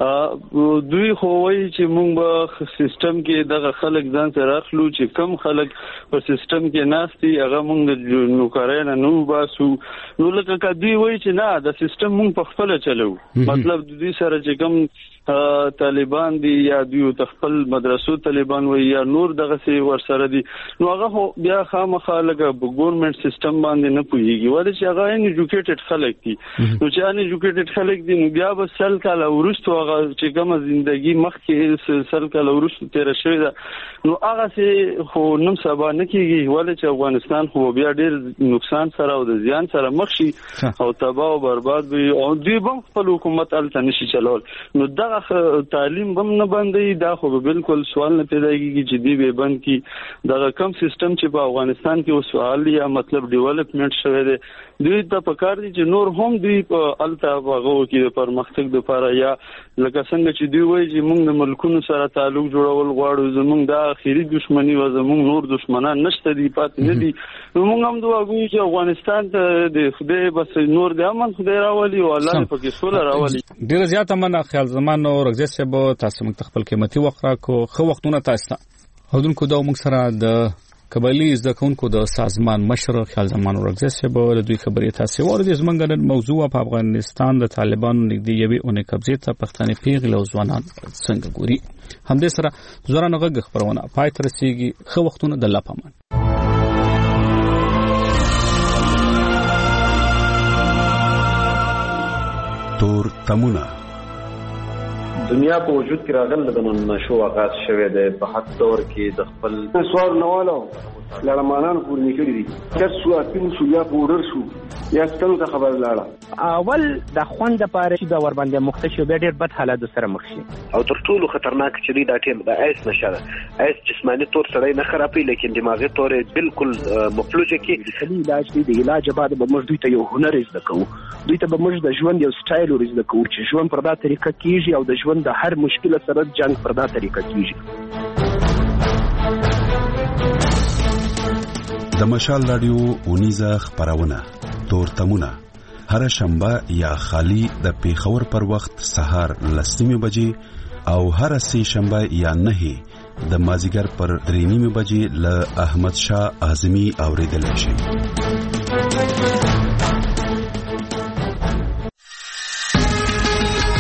دوی خو وایي چې موږ به سیستم کې دغه خلک ځان سره اخلو چې کم خلک په سیستم کې ناست دي هغه موږ د نوکرۍ نه نو باسو. نو لکه که دوی وایي چې نه د سیستم موږ په خپله چلو، مطلب دوی سره چې کم طالبان دي یا دوی خپل مدرسو طالبان وي یا نور دغه سي ورسره دي، نو هغه بیا خامخا لګه ګورنمنت سیستم باندې نه پوهیږي ولې چې هغه ان ایجوکیټډ خلک دي. نو چې ان ایجوکیټډ خلک دي نو بیا به سل کاله ورستو هغه چې کومه ژوندۍ مخکې سل کاله ورستو تیر شوی ده، نو هغه سي خو نن سبا نه کیږي ولې چې افغانستان خو بیا ډیر نقصان سره او د زیان سره مخ شي او تباہ او برباد وي او دوی هم خپل حکومت الته نشي چلول. نو دغه تعلیم هم نه باندې دا خو بالکل سوال نه پیدا کیږي چې دی به بند کی دغه کم سیستم چې په افغانستان کې اوس سوال یا مطلب ډیولپمنٹ شوی دی دوی ته پکار دي چې نور هم دوی په الته هغه کې د پرمختګ لپاره یا لکه څنګه چې دوی وایي چې موږ د ملکونو سره تعلق جوړول غواړو، زموږ د اخیری دښمنی و زموږ نور دښمنان نشته دي پاتې نه دي، نو موږ هم دوه غوي چې افغانستان ته د خدای بس نور د امن خدای راولي او الله پکې سوله راولي. ډیر زیات مننه خیال زمان او رغزه صاحب، تاسو موږ خپل قیمتي وخت راکو، خو وختونه تاسو ته هودونکو دا موږ سره د قبایلی زده کوونکو د سازمان مشر خیال زمان او رغزه صاحب د دوی خبرې تاسو ورته زمونږ نن موضوع په افغانستان د طالبانو نږدې یوې اونۍ قبضې ته پښتنې پیغلې او ځوانان څنګه ګوري. همدې سره زورانه غږ خبرونه پای ته رسیږي. خو وختونه د الله پامان. تور تمونه دنیا په وجود کې راغله د نشو آغاز شوه د په حد دور کې د خپل سوال نوالو لړمانان پورې کړی دي چې سو اپین سو یا پورر شو یا ستنو ته خبر لاړه اول د خوند لپاره چې دا ور باندې مختشي به ډېر بد حالات سره مخ شي او تر ټولو خطرناک چې دی دا ټیم د ایس نشه ده ایس جسمانی طور سره نه خرابي لیکن دماغي طور بالکل مفلوجه کې د علاج دی د علاج بعد به موږ دوی ته یو هنر زده کوو دوی ته به موږ د ژوند یو سټایل ورزده کوو چې ژوند پر دا طریقه کیږي او د ژوند د هر مشکل سره جنگ پر دا طریقه کیږي د مشال رادیو اونیزه خبرونه تورتمونه هر شنبه یا خالی د پیښور پر وخت سهار 10:00 بجې او هر سه شنبه یا 9 د مازیګر پر 3:30 بجې له احمد شاه اعظمي اوریدل شي.